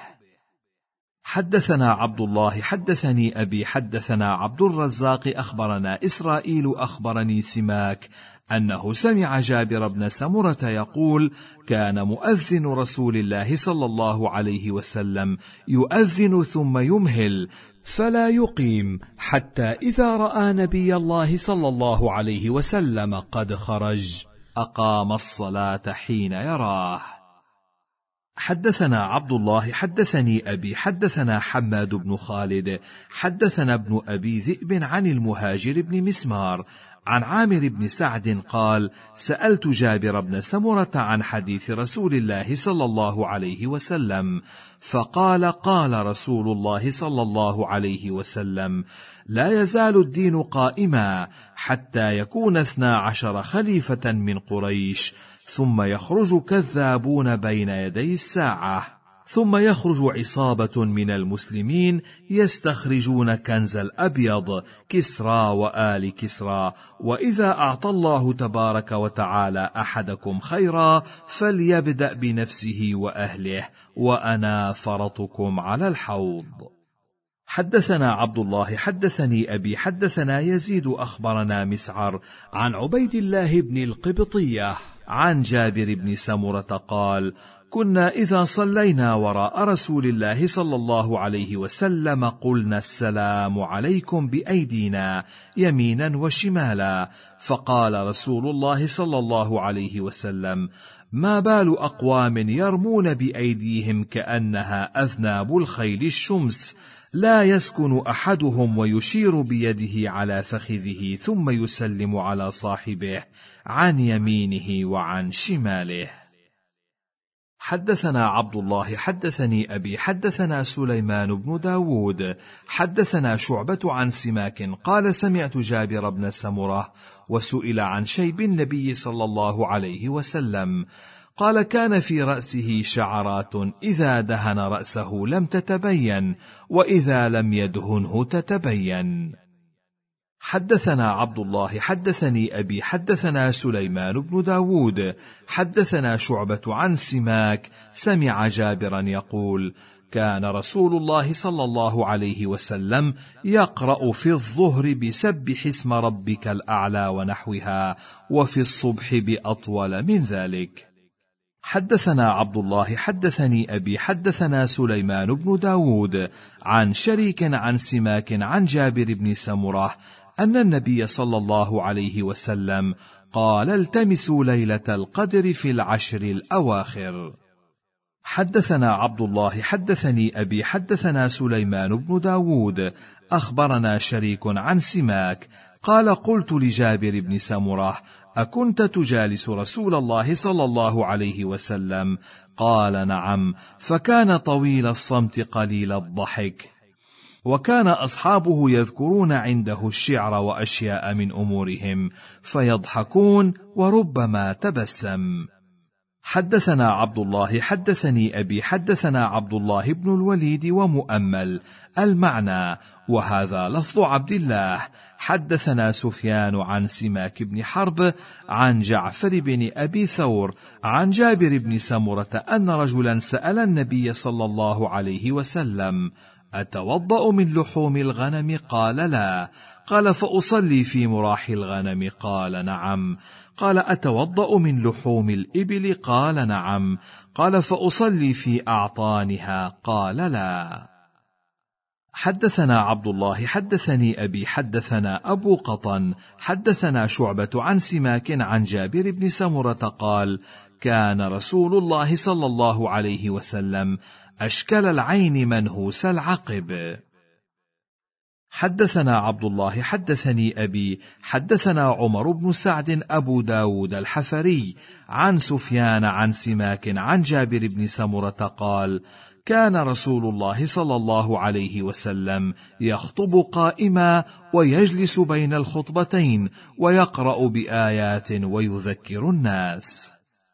حدثنا عبد الله حدثني أبي حدثنا عبد الرزاق أخبرنا إسرائيل أخبرني سماك أنه سمع جابر بن سمرة يقول: كان مؤذن رسول الله صلى الله عليه وسلم يؤذن ثم يمهل فلا يقيم حتى إذا رأى نبي الله صلى الله عليه وسلم قد خرج أقام الصلاة حين يراه. حدثنا عبد الله حدثني أبي حدثنا حماد بن خالد حدثنا ابن أبي ذئب عن المهاجر بن مسمار عن عامر بن سعد قال: سألت جابر بن سمرة عن حديث رسول الله صلى الله عليه وسلم، فقال: قال رسول الله صلى الله عليه وسلم: لا يزال الدين قائما حتى يكون 12 خليفة من قريش، ثم يخرج كذابون بين يدي الساعة، ثم يخرج عصابة من المسلمين يستخرجون كنز الأبيض كسرى وآل كسرى، وإذا أعطى الله تبارك وتعالى أحدكم خيرا فليبدأ بنفسه وأهله، وأنا فرطكم على الحوض. حدثنا عبد الله حدثني أبي حدثنا يزيد أخبرنا مسعر عن عبيد الله بن القبطية عن جابر بن سمرة قال: كنا إذا صلينا وراء رسول الله صلى الله عليه وسلم قلنا: السلام عليكم بأيدينا يمينا وشمالا، فقال رسول الله صلى الله عليه وسلم: ما بال أقوام يرمون بأيديهم كأنها أذناب الخيل الشمس، لا يسكن أحدهم ويشير بيده على فخذه ثم يسلم على صاحبه عن يمينه وعن شماله. حدثنا عبد الله حدثني أبي حدثنا سليمان بن داود حدثنا شعبة عن سماك قال: سمعت جابر بن سمرة وسئل عن شيب النبي صلى الله عليه وسلم، قال: كان في رأسه شعرات إذا دهن رأسه لم تتبين، وإذا لم يدهنه تتبين. حدثنا عبد الله حدثني أبي حدثنا سليمان بن داود حدثنا شعبة عن سماك سمع جابرا يقول: كان رسول الله صلى الله عليه وسلم يقرأ في الظهر بسبح اسم ربك الأعلى ونحوها، وفي الصبح بأطول من ذلك. حدثنا عبد الله حدثني أبي حدثنا سليمان بن داود عن شريك عن سماك عن جابر بن سمرة أن النبي صلى الله عليه وسلم قال: التمسوا ليلة القدر في العشر الأواخر. حدثنا عبد الله حدثني أبي حدثنا سليمان بن داود أخبرنا شريك عن سماك قال: قلت لجابر بن سمرة: أكنت تجالس رسول الله صلى الله عليه وسلم؟ قال: نعم، فكان طويل الصمت قليل الضحك، وكان أصحابه يذكرون عنده الشعر وأشياء من أمورهم فيضحكون وربما تبسم. حدثنا عبد الله حدثني أبي حدثنا عبد الله بن الوليد ومؤمل المعنى، وهذا لفظ عبد الله. حدثنا سفيان عن سماك بن حرب عن جعفر بن أبي ثور عن جابر بن سمرة أن رجلا سأل النبي صلى الله عليه وسلم: أتوضأ من لحوم الغنم؟ قال: لا. قال: فأصلي في مراح الغنم؟ قال: نعم. قال: أتوضأ من لحوم الإبل؟ قال: نعم. قال: فأصلي في أعطانها؟ قال: لا. حدثنا عبد الله حدثني أبي حدثنا أبو قطن حدثنا شعبة عن سماك عن جابر بن سمرة قال: كان رسول الله صلى الله عليه وسلم أشكل العين منهوس العقب. حدثنا عبد الله حدثني أبي حدثنا عمر بن سعد أبو داود الحفري عن سفيان عن سماك عن جابر بن سمرة قال: كان رسول الله صلى الله عليه وسلم يخطب قائما ويجلس بين الخطبتين ويقرأ بآيات ويذكر الناس.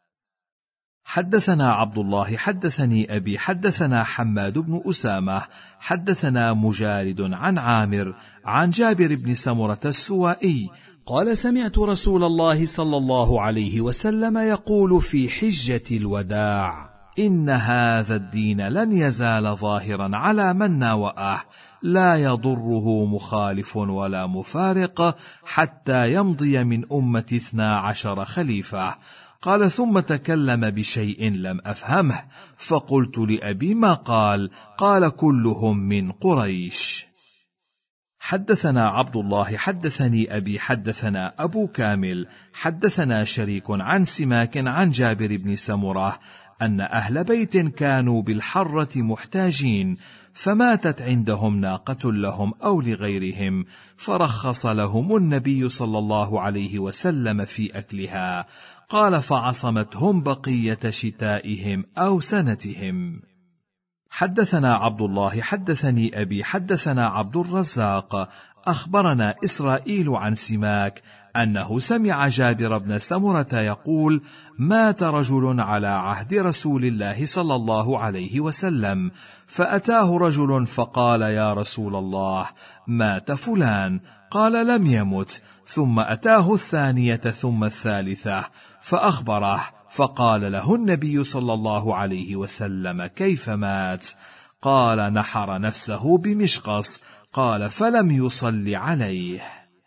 حدثنا عبد الله حدثني أبي حدثنا حماد بن أسامة حدثنا مجالد عن عامر عن جابر بن سمرة السوائي قال: سمعت رسول الله صلى الله عليه وسلم يقول في حجة الوداع: إن هذا الدين لن يزال ظاهرا على من ناوأه، لا يضره مخالف ولا مفارق حتى يمضي من أمة 12 خليفة. قال: ثم تكلم بشيء لم أفهمه، فقلت لأبي: ما قال؟ قال: كلهم من قريش. حدثنا عبد الله حدثني أبي حدثنا أبو كامل حدثنا شريك عن سماك عن جابر بن سمرة أن أهل بيت كانوا بالحرة محتاجين، فماتت عندهم ناقة لهم أو لغيرهم، فرخص لهم النبي صلى الله عليه وسلم في أكلها. قال: فعصمتهم بقية شتائهم أو سنتهم. حدثنا عبد الله حدثني أبي حدثنا عبد الرزاق أخبرنا إسرائيل عن سماك أنه سمع جابر بن سمرة يقول: مات رجل على عهد رسول الله صلى الله عليه وسلم، فأتاه رجل فقال: يا رسول الله، مات فلان. قال: لم يمت. ثم أتاه الثانية ثم الثالثة فأخبره، فقال له النبي صلى الله عليه وسلم: كيف مات؟ قال: نحر نفسه بمشقص. قال: فلم يصل عليه.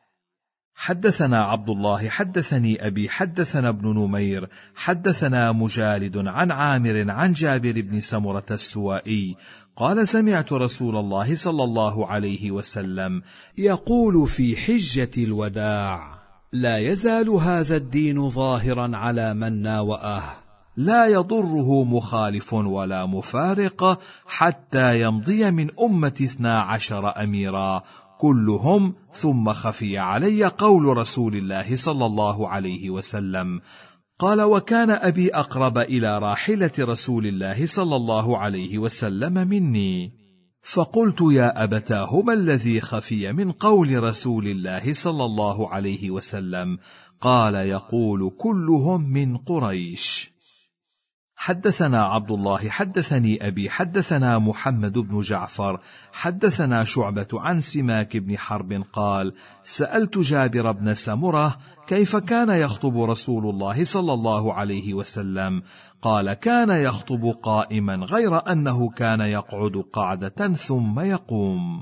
حدثنا عبد الله حدثني أبي حدثنا ابن نمير حدثنا مجالد عن عامر عن جابر بن سمرة السوائي قال: سمعت رسول الله صلى الله عليه وسلم يقول في حجة الوداع: لا يزال هذا الدين ظاهرا على من ناوأه، لا يضره مخالف ولا مفارق، حتى يمضي من أمة 12 أميرا كلهم. ثم خفي علي قول رسول الله صلى الله عليه وسلم. قال: وكان أبي أقرب إلى راحلة رسول الله صلى الله عليه وسلم مني، فقلت: يا أبتاه، ما الذي خفي من قول رسول الله صلى الله عليه وسلم؟ قال: يقول: كلهم من قريش. حدثنا عبد الله حدثني أبي حدثنا محمد بن جعفر حدثنا شعبة عن سماك بن حرب قال: سألت جابر بن سمرة: كيف كان يخطب رسول الله صلى الله عليه وسلم؟ قال: كان يخطب قائما، غير أنه كان يقعد قعدة ثم يقوم.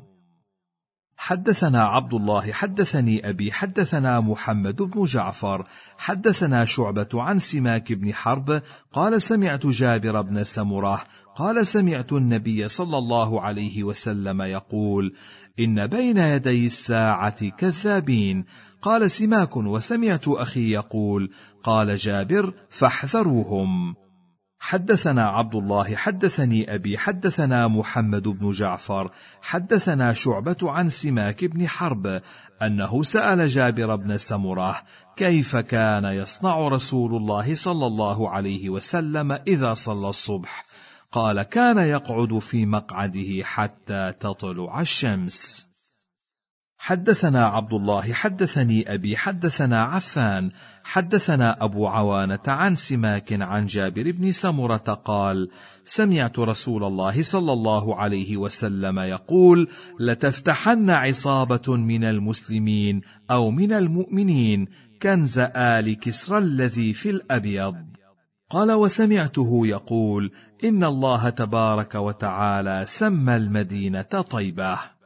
حدثنا عبد الله حدثني أبي حدثنا محمد بن جعفر حدثنا شعبة عن سماك بن حرب قال: سمعت جابر بن سمرة قال: سمعت النبي صلى الله عليه وسلم يقول: إن بين يدي الساعة كذابين. قال سماك: وسمعت أخي يقول. قال جابر: فاحذروهم. حدثنا عبد الله حدثني أبي حدثنا محمد بن جعفر حدثنا شعبة عن سماك بن حرب أنه سأل جابر بن سمرة: كيف كان يصنع رسول الله صلى الله عليه وسلم إذا صلى الصبح؟ قال: كان يقعد في مقعده حتى تطلع الشمس. حدثنا عبد الله حدثني أبي حدثنا عفان حدثنا أبو عوانة عن سماك عن جابر بن سمرة قال: سمعت رسول الله صلى الله عليه وسلم يقول: لتفتحن عصابة من المسلمين أو من المؤمنين كنز آل كسرى الذي في الأبيض. قال: وسمعته يقول: إن الله تبارك وتعالى سمى المدينة طيبة.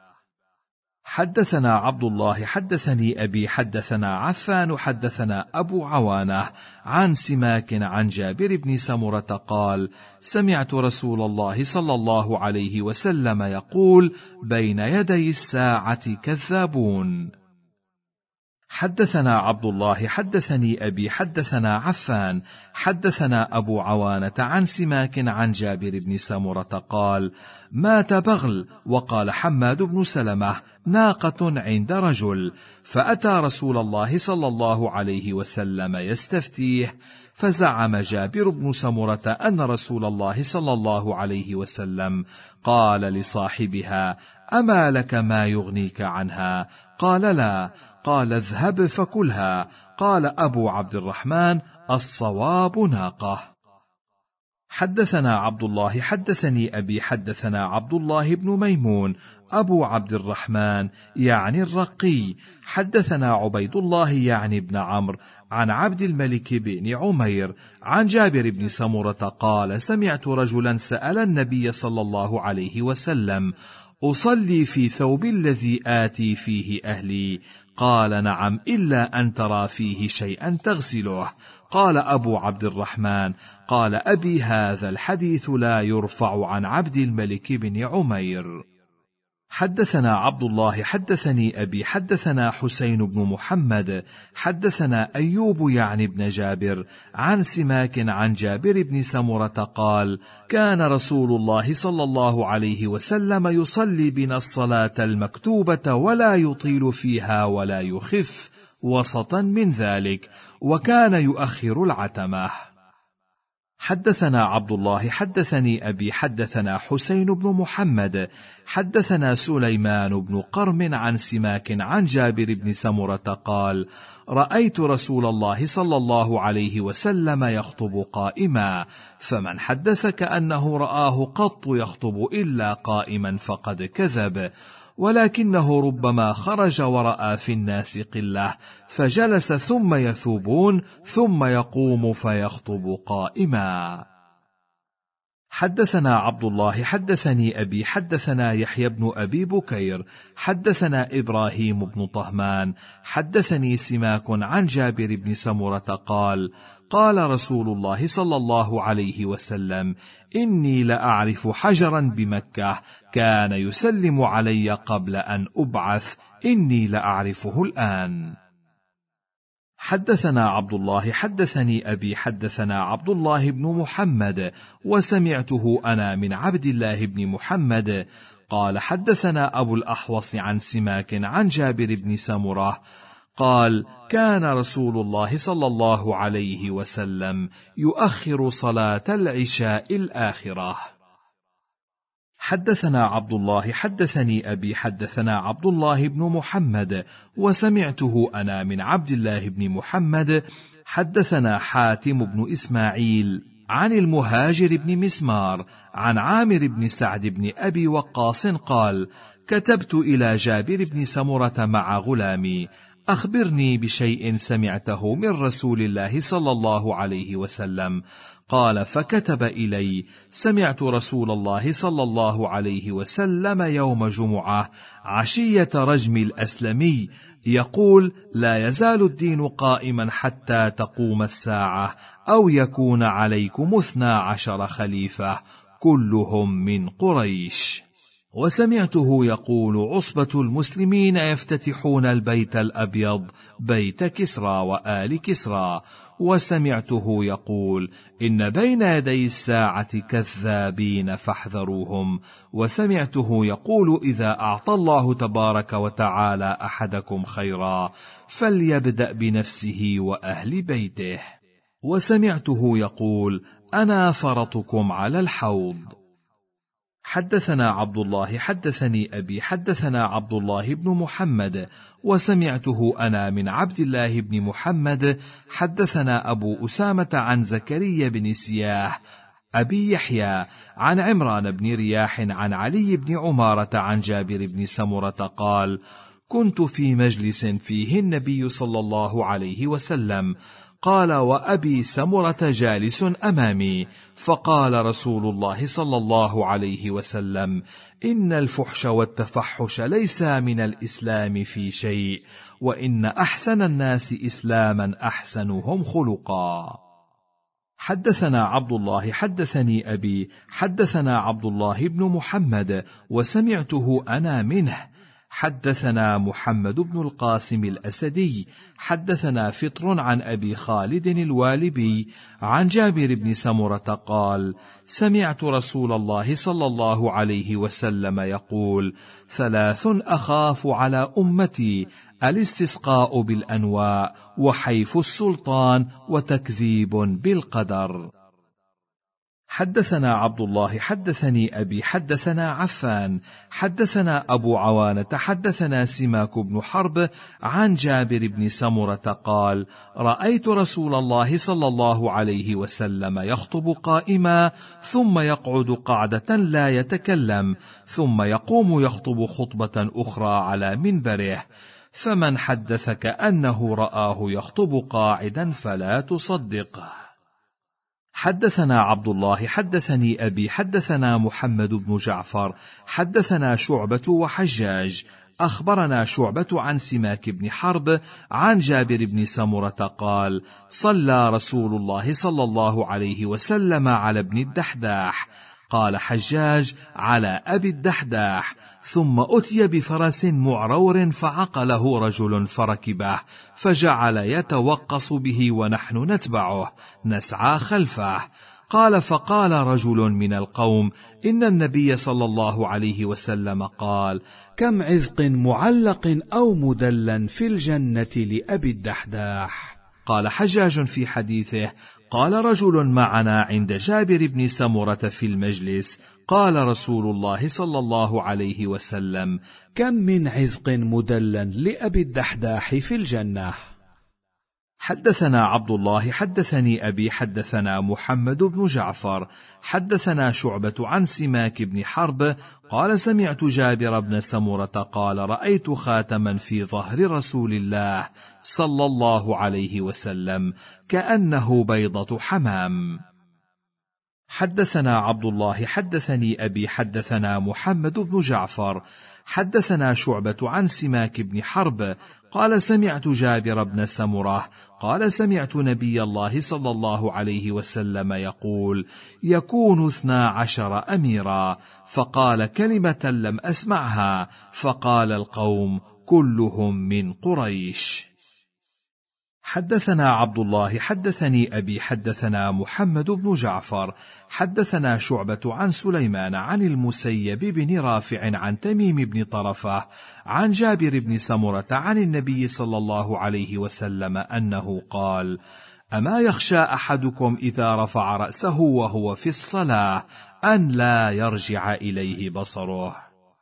حدثنا عبد الله حدثني أبي حدثنا عفان حدثنا أبو عوانة عن سماك عن جابر بن سمرة قال: سمعت رسول الله صلى الله عليه وسلم يقول: بين يدي الساعة كذابون. حدثنا عبد الله حدثني أبي حدثنا عفان حدثنا أبو عوانة عن سماك عن جابر بن سمرة قال: مات بغل. وقال حماد بن سلمة: ناقة عند رجل، فأتى رسول الله صلى الله عليه وسلم يستفتيه، فزعم جابر بن سمرة أن رسول الله صلى الله عليه وسلم قال لصاحبها: أما لك ما يغنيك عنها؟ قال: لا. قال: اذهب فكلها. قال أبو عبد الرحمن: الصواب ناقة. حدثنا عبد الله حدثني أبي حدثنا عبد الله بن ميمون أبو عبد الرحمن يعني الرقي حدثنا عبيد الله يعني بن عمرو عن عبد الملك بن عمير عن جابر بن سمرة قال: سمعت رجلا سأل النبي صلى الله عليه وسلم: أصلي في ثوب الذي آتي فيه أهلي؟ قال: نعم، إلا أن ترى فيه شيئا تغسله. قال أبو عبد الرحمن: قال أبي: هذا الحديث لا يرفع عن عبد الملك بن عمير. حدثنا عبد الله حدثني أبي حدثنا حسين بن محمد حدثنا أيوب يعني بن جابر عن سماك عن جابر بن سمرة قال: كان رسول الله صلى الله عليه وسلم يصلي بنا الصلاة المكتوبة ولا يطيل فيها ولا يخف، وسطا من ذلك، وكان يؤخر العتمة. حدثنا عبد الله حدثني أبي حدثنا حسين بن محمد حدثنا سليمان بن قرم عن سماك عن جابر بن سمرة قال: رأيت رسول الله صلى الله عليه وسلم يخطب قائما، فمن حدثك أنه رآه قط يخطب إلا قائما فقد كذب، ولكنه ربما خرج ورأى في الناس قلة فجلس ثم يثوبون ثم يقوم فيخطب قائما. حدثنا عبد الله حدثني أبي حدثنا يحيى بن أبي بكير حدثنا إبراهيم بن طهمان حدثني سماك عن جابر بن سمرة قال: قال رسول الله صلى الله عليه وسلم: إني لأعرف حجرا بمكة كان يسلم علي قبل أن أبعث، إني لأعرفه الآن. حدثنا عبد الله حدثني أبي حدثنا عبد الله بن محمد وسمعته أنا من عبد الله بن محمد قال: حدثنا أبو الأحوص عن سماك عن جابر بن سمرة قال: كان رسول الله صلى الله عليه وسلم يؤخر صلاة العشاء الآخرة. حدثنا عبد الله حدثني أبي حدثنا عبد الله بن محمد وسمعته أنا من عبد الله بن محمد حدثنا حاتم بن إسماعيل عن المهاجر بن مسمار عن عامر بن سعد بن أبي وقاص قال: كتبت إلى جابر بن سمرة مع غلامي: أخبرني بشيء سمعته من رسول الله صلى الله عليه وسلم. قال: فكتب إلي: سمعت رسول الله صلى الله عليه وسلم يوم جمعة عشية رجم الأسلمي يقول: لا يزال الدين قائما حتى تقوم الساعة، أو يكون عليكم 12 خليفة كلهم من قريش. وسمعته يقول: عصبة المسلمين يفتتحون البيت الأبيض بيت كسرى وآل كسرى. وسمعته يقول: إن بين يدي الساعة كذابين فاحذروهم. وسمعته يقول: إذا أعطى الله تبارك وتعالى أحدكم خيرا فليبدأ بنفسه وأهل بيته. وسمعته يقول: أنا فرطكم على الحوض. حدثنا عبد الله حدثني أبي حدثنا عبد الله بن محمد وسمعته أنا من عبد الله بن محمد حدثنا أبو أسامة عن زكريا بن سياح أبي يحيى عن عمران بن رياح عن علي بن عمارة عن جابر بن سمرة قال: كنت في مجلس فيه النبي صلى الله عليه وسلم، قال: وأبي سمرة جالس أمامي، فقال رسول الله صلى الله عليه وسلم: إن الفحش والتفحش ليس من الإسلام في شيء، وإن أحسن الناس إسلاما أحسنهم خلقا. حدثنا عبد الله حدثني أبي حدثنا عبد الله بن محمد وسمعته أنا منه حدثنا محمد بن القاسم الأسدي حدثنا فطر عن أبي خالد الوالبي عن جابر بن سمرة قال: سمعت رسول الله صلى الله عليه وسلم يقول: 3 أخاف على أمتي: الاستسقاء بالأنواء، وحيف السلطان، وتكذيب بالقدر. حدثنا عبد الله حدثني أبي حدثنا عفان حدثنا أبو عوانة حدثنا سماك بن حرب عن جابر بن سمرة قال: رأيت رسول الله صلى الله عليه وسلم يخطب قائما، ثم يقعد قعدة لا يتكلم، ثم يقوم يخطب خطبة أخرى على منبره، فمن حدثك أنه رآه يخطب قاعدا فلا تصدقه. حدثنا عبد الله حدثني أبي حدثنا محمد بن جعفر حدثنا شعبة وحجاج أخبرنا شعبة عن سماك بن حرب عن جابر بن سمرة قال: صلى رسول الله صلى الله عليه وسلم على ابن الدحداح، قال حجاج: على أبي الدحداح. ثم أتي بفرس معرور فعقله رجل فركبه، فجعل يتوقص به ونحن نتبعه نسعى خلفه. قال: فقال رجل من القوم: إن النبي صلى الله عليه وسلم قال: كم عذق معلق أو مدلا في الجنة لأبي الدحداح. قال حجاج في حديثه: قال رجل معنا عند جابر بن سمرة في المجلس: قال رسول الله صلى الله عليه وسلم: كم من عذق مدلا لأبي الدحداح في الجنة. حدثنا عبد الله حدثني أبي حدثنا محمد بن جعفر حدثنا شعبة عن سماك بن حرب قال: سمعت جابر بن سمرة قال: رأيت خاتما في ظهر رسول الله صلى الله عليه وسلم كأنه بيضة حمام. حدثنا عبد الله حدثني أبي حدثنا محمد بن جعفر حدثنا شعبة عن سماك بن حرب قال: سمعت جابر بن سمرة قال: سمعت نبي الله صلى الله عليه وسلم يقول: يكون 12 أميرا. فقال كلمة لم أسمعها، فقال القوم: كلهم من قريش. حدثنا عبد الله حدثني أبي حدثنا محمد بن جعفر حدثنا شعبة عن سليمان عن المسيب بن رافع عن تميم بن طرفة عن جابر بن سمرة عن النبي صلى الله عليه وسلم أنه قال: أما يخشى أحدكم إذا رفع رأسه وهو في الصلاة أن لا يرجع إليه بصره.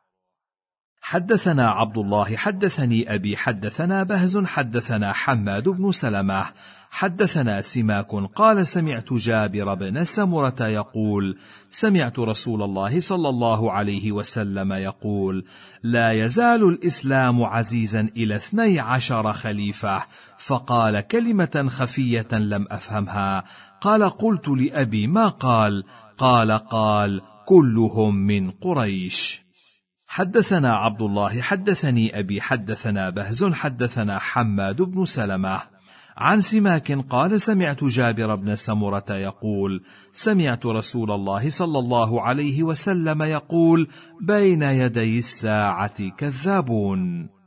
حدثنا عبد الله حدثني أبي حدثنا بهز حدثنا حماد بن سلمة حدثنا سماك قال: سمعت جابر بن سمرة يقول: سمعت رسول الله صلى الله عليه وسلم يقول: لا يزال الإسلام عزيزا إلى 12 خليفة. فقال كلمة خفية لم أفهمها. قال: قلت لأبي: ما قال؟ قال: كلهم من قريش. حدثنا عبد الله حدثني أبي حدثنا بهز حدثنا حماد بن سلمة عن سماك قال: سمعت جابر بن سمرة يقول: سمعت رسول الله صلى الله عليه وسلم يقول: بين يدي الساعة كذابون.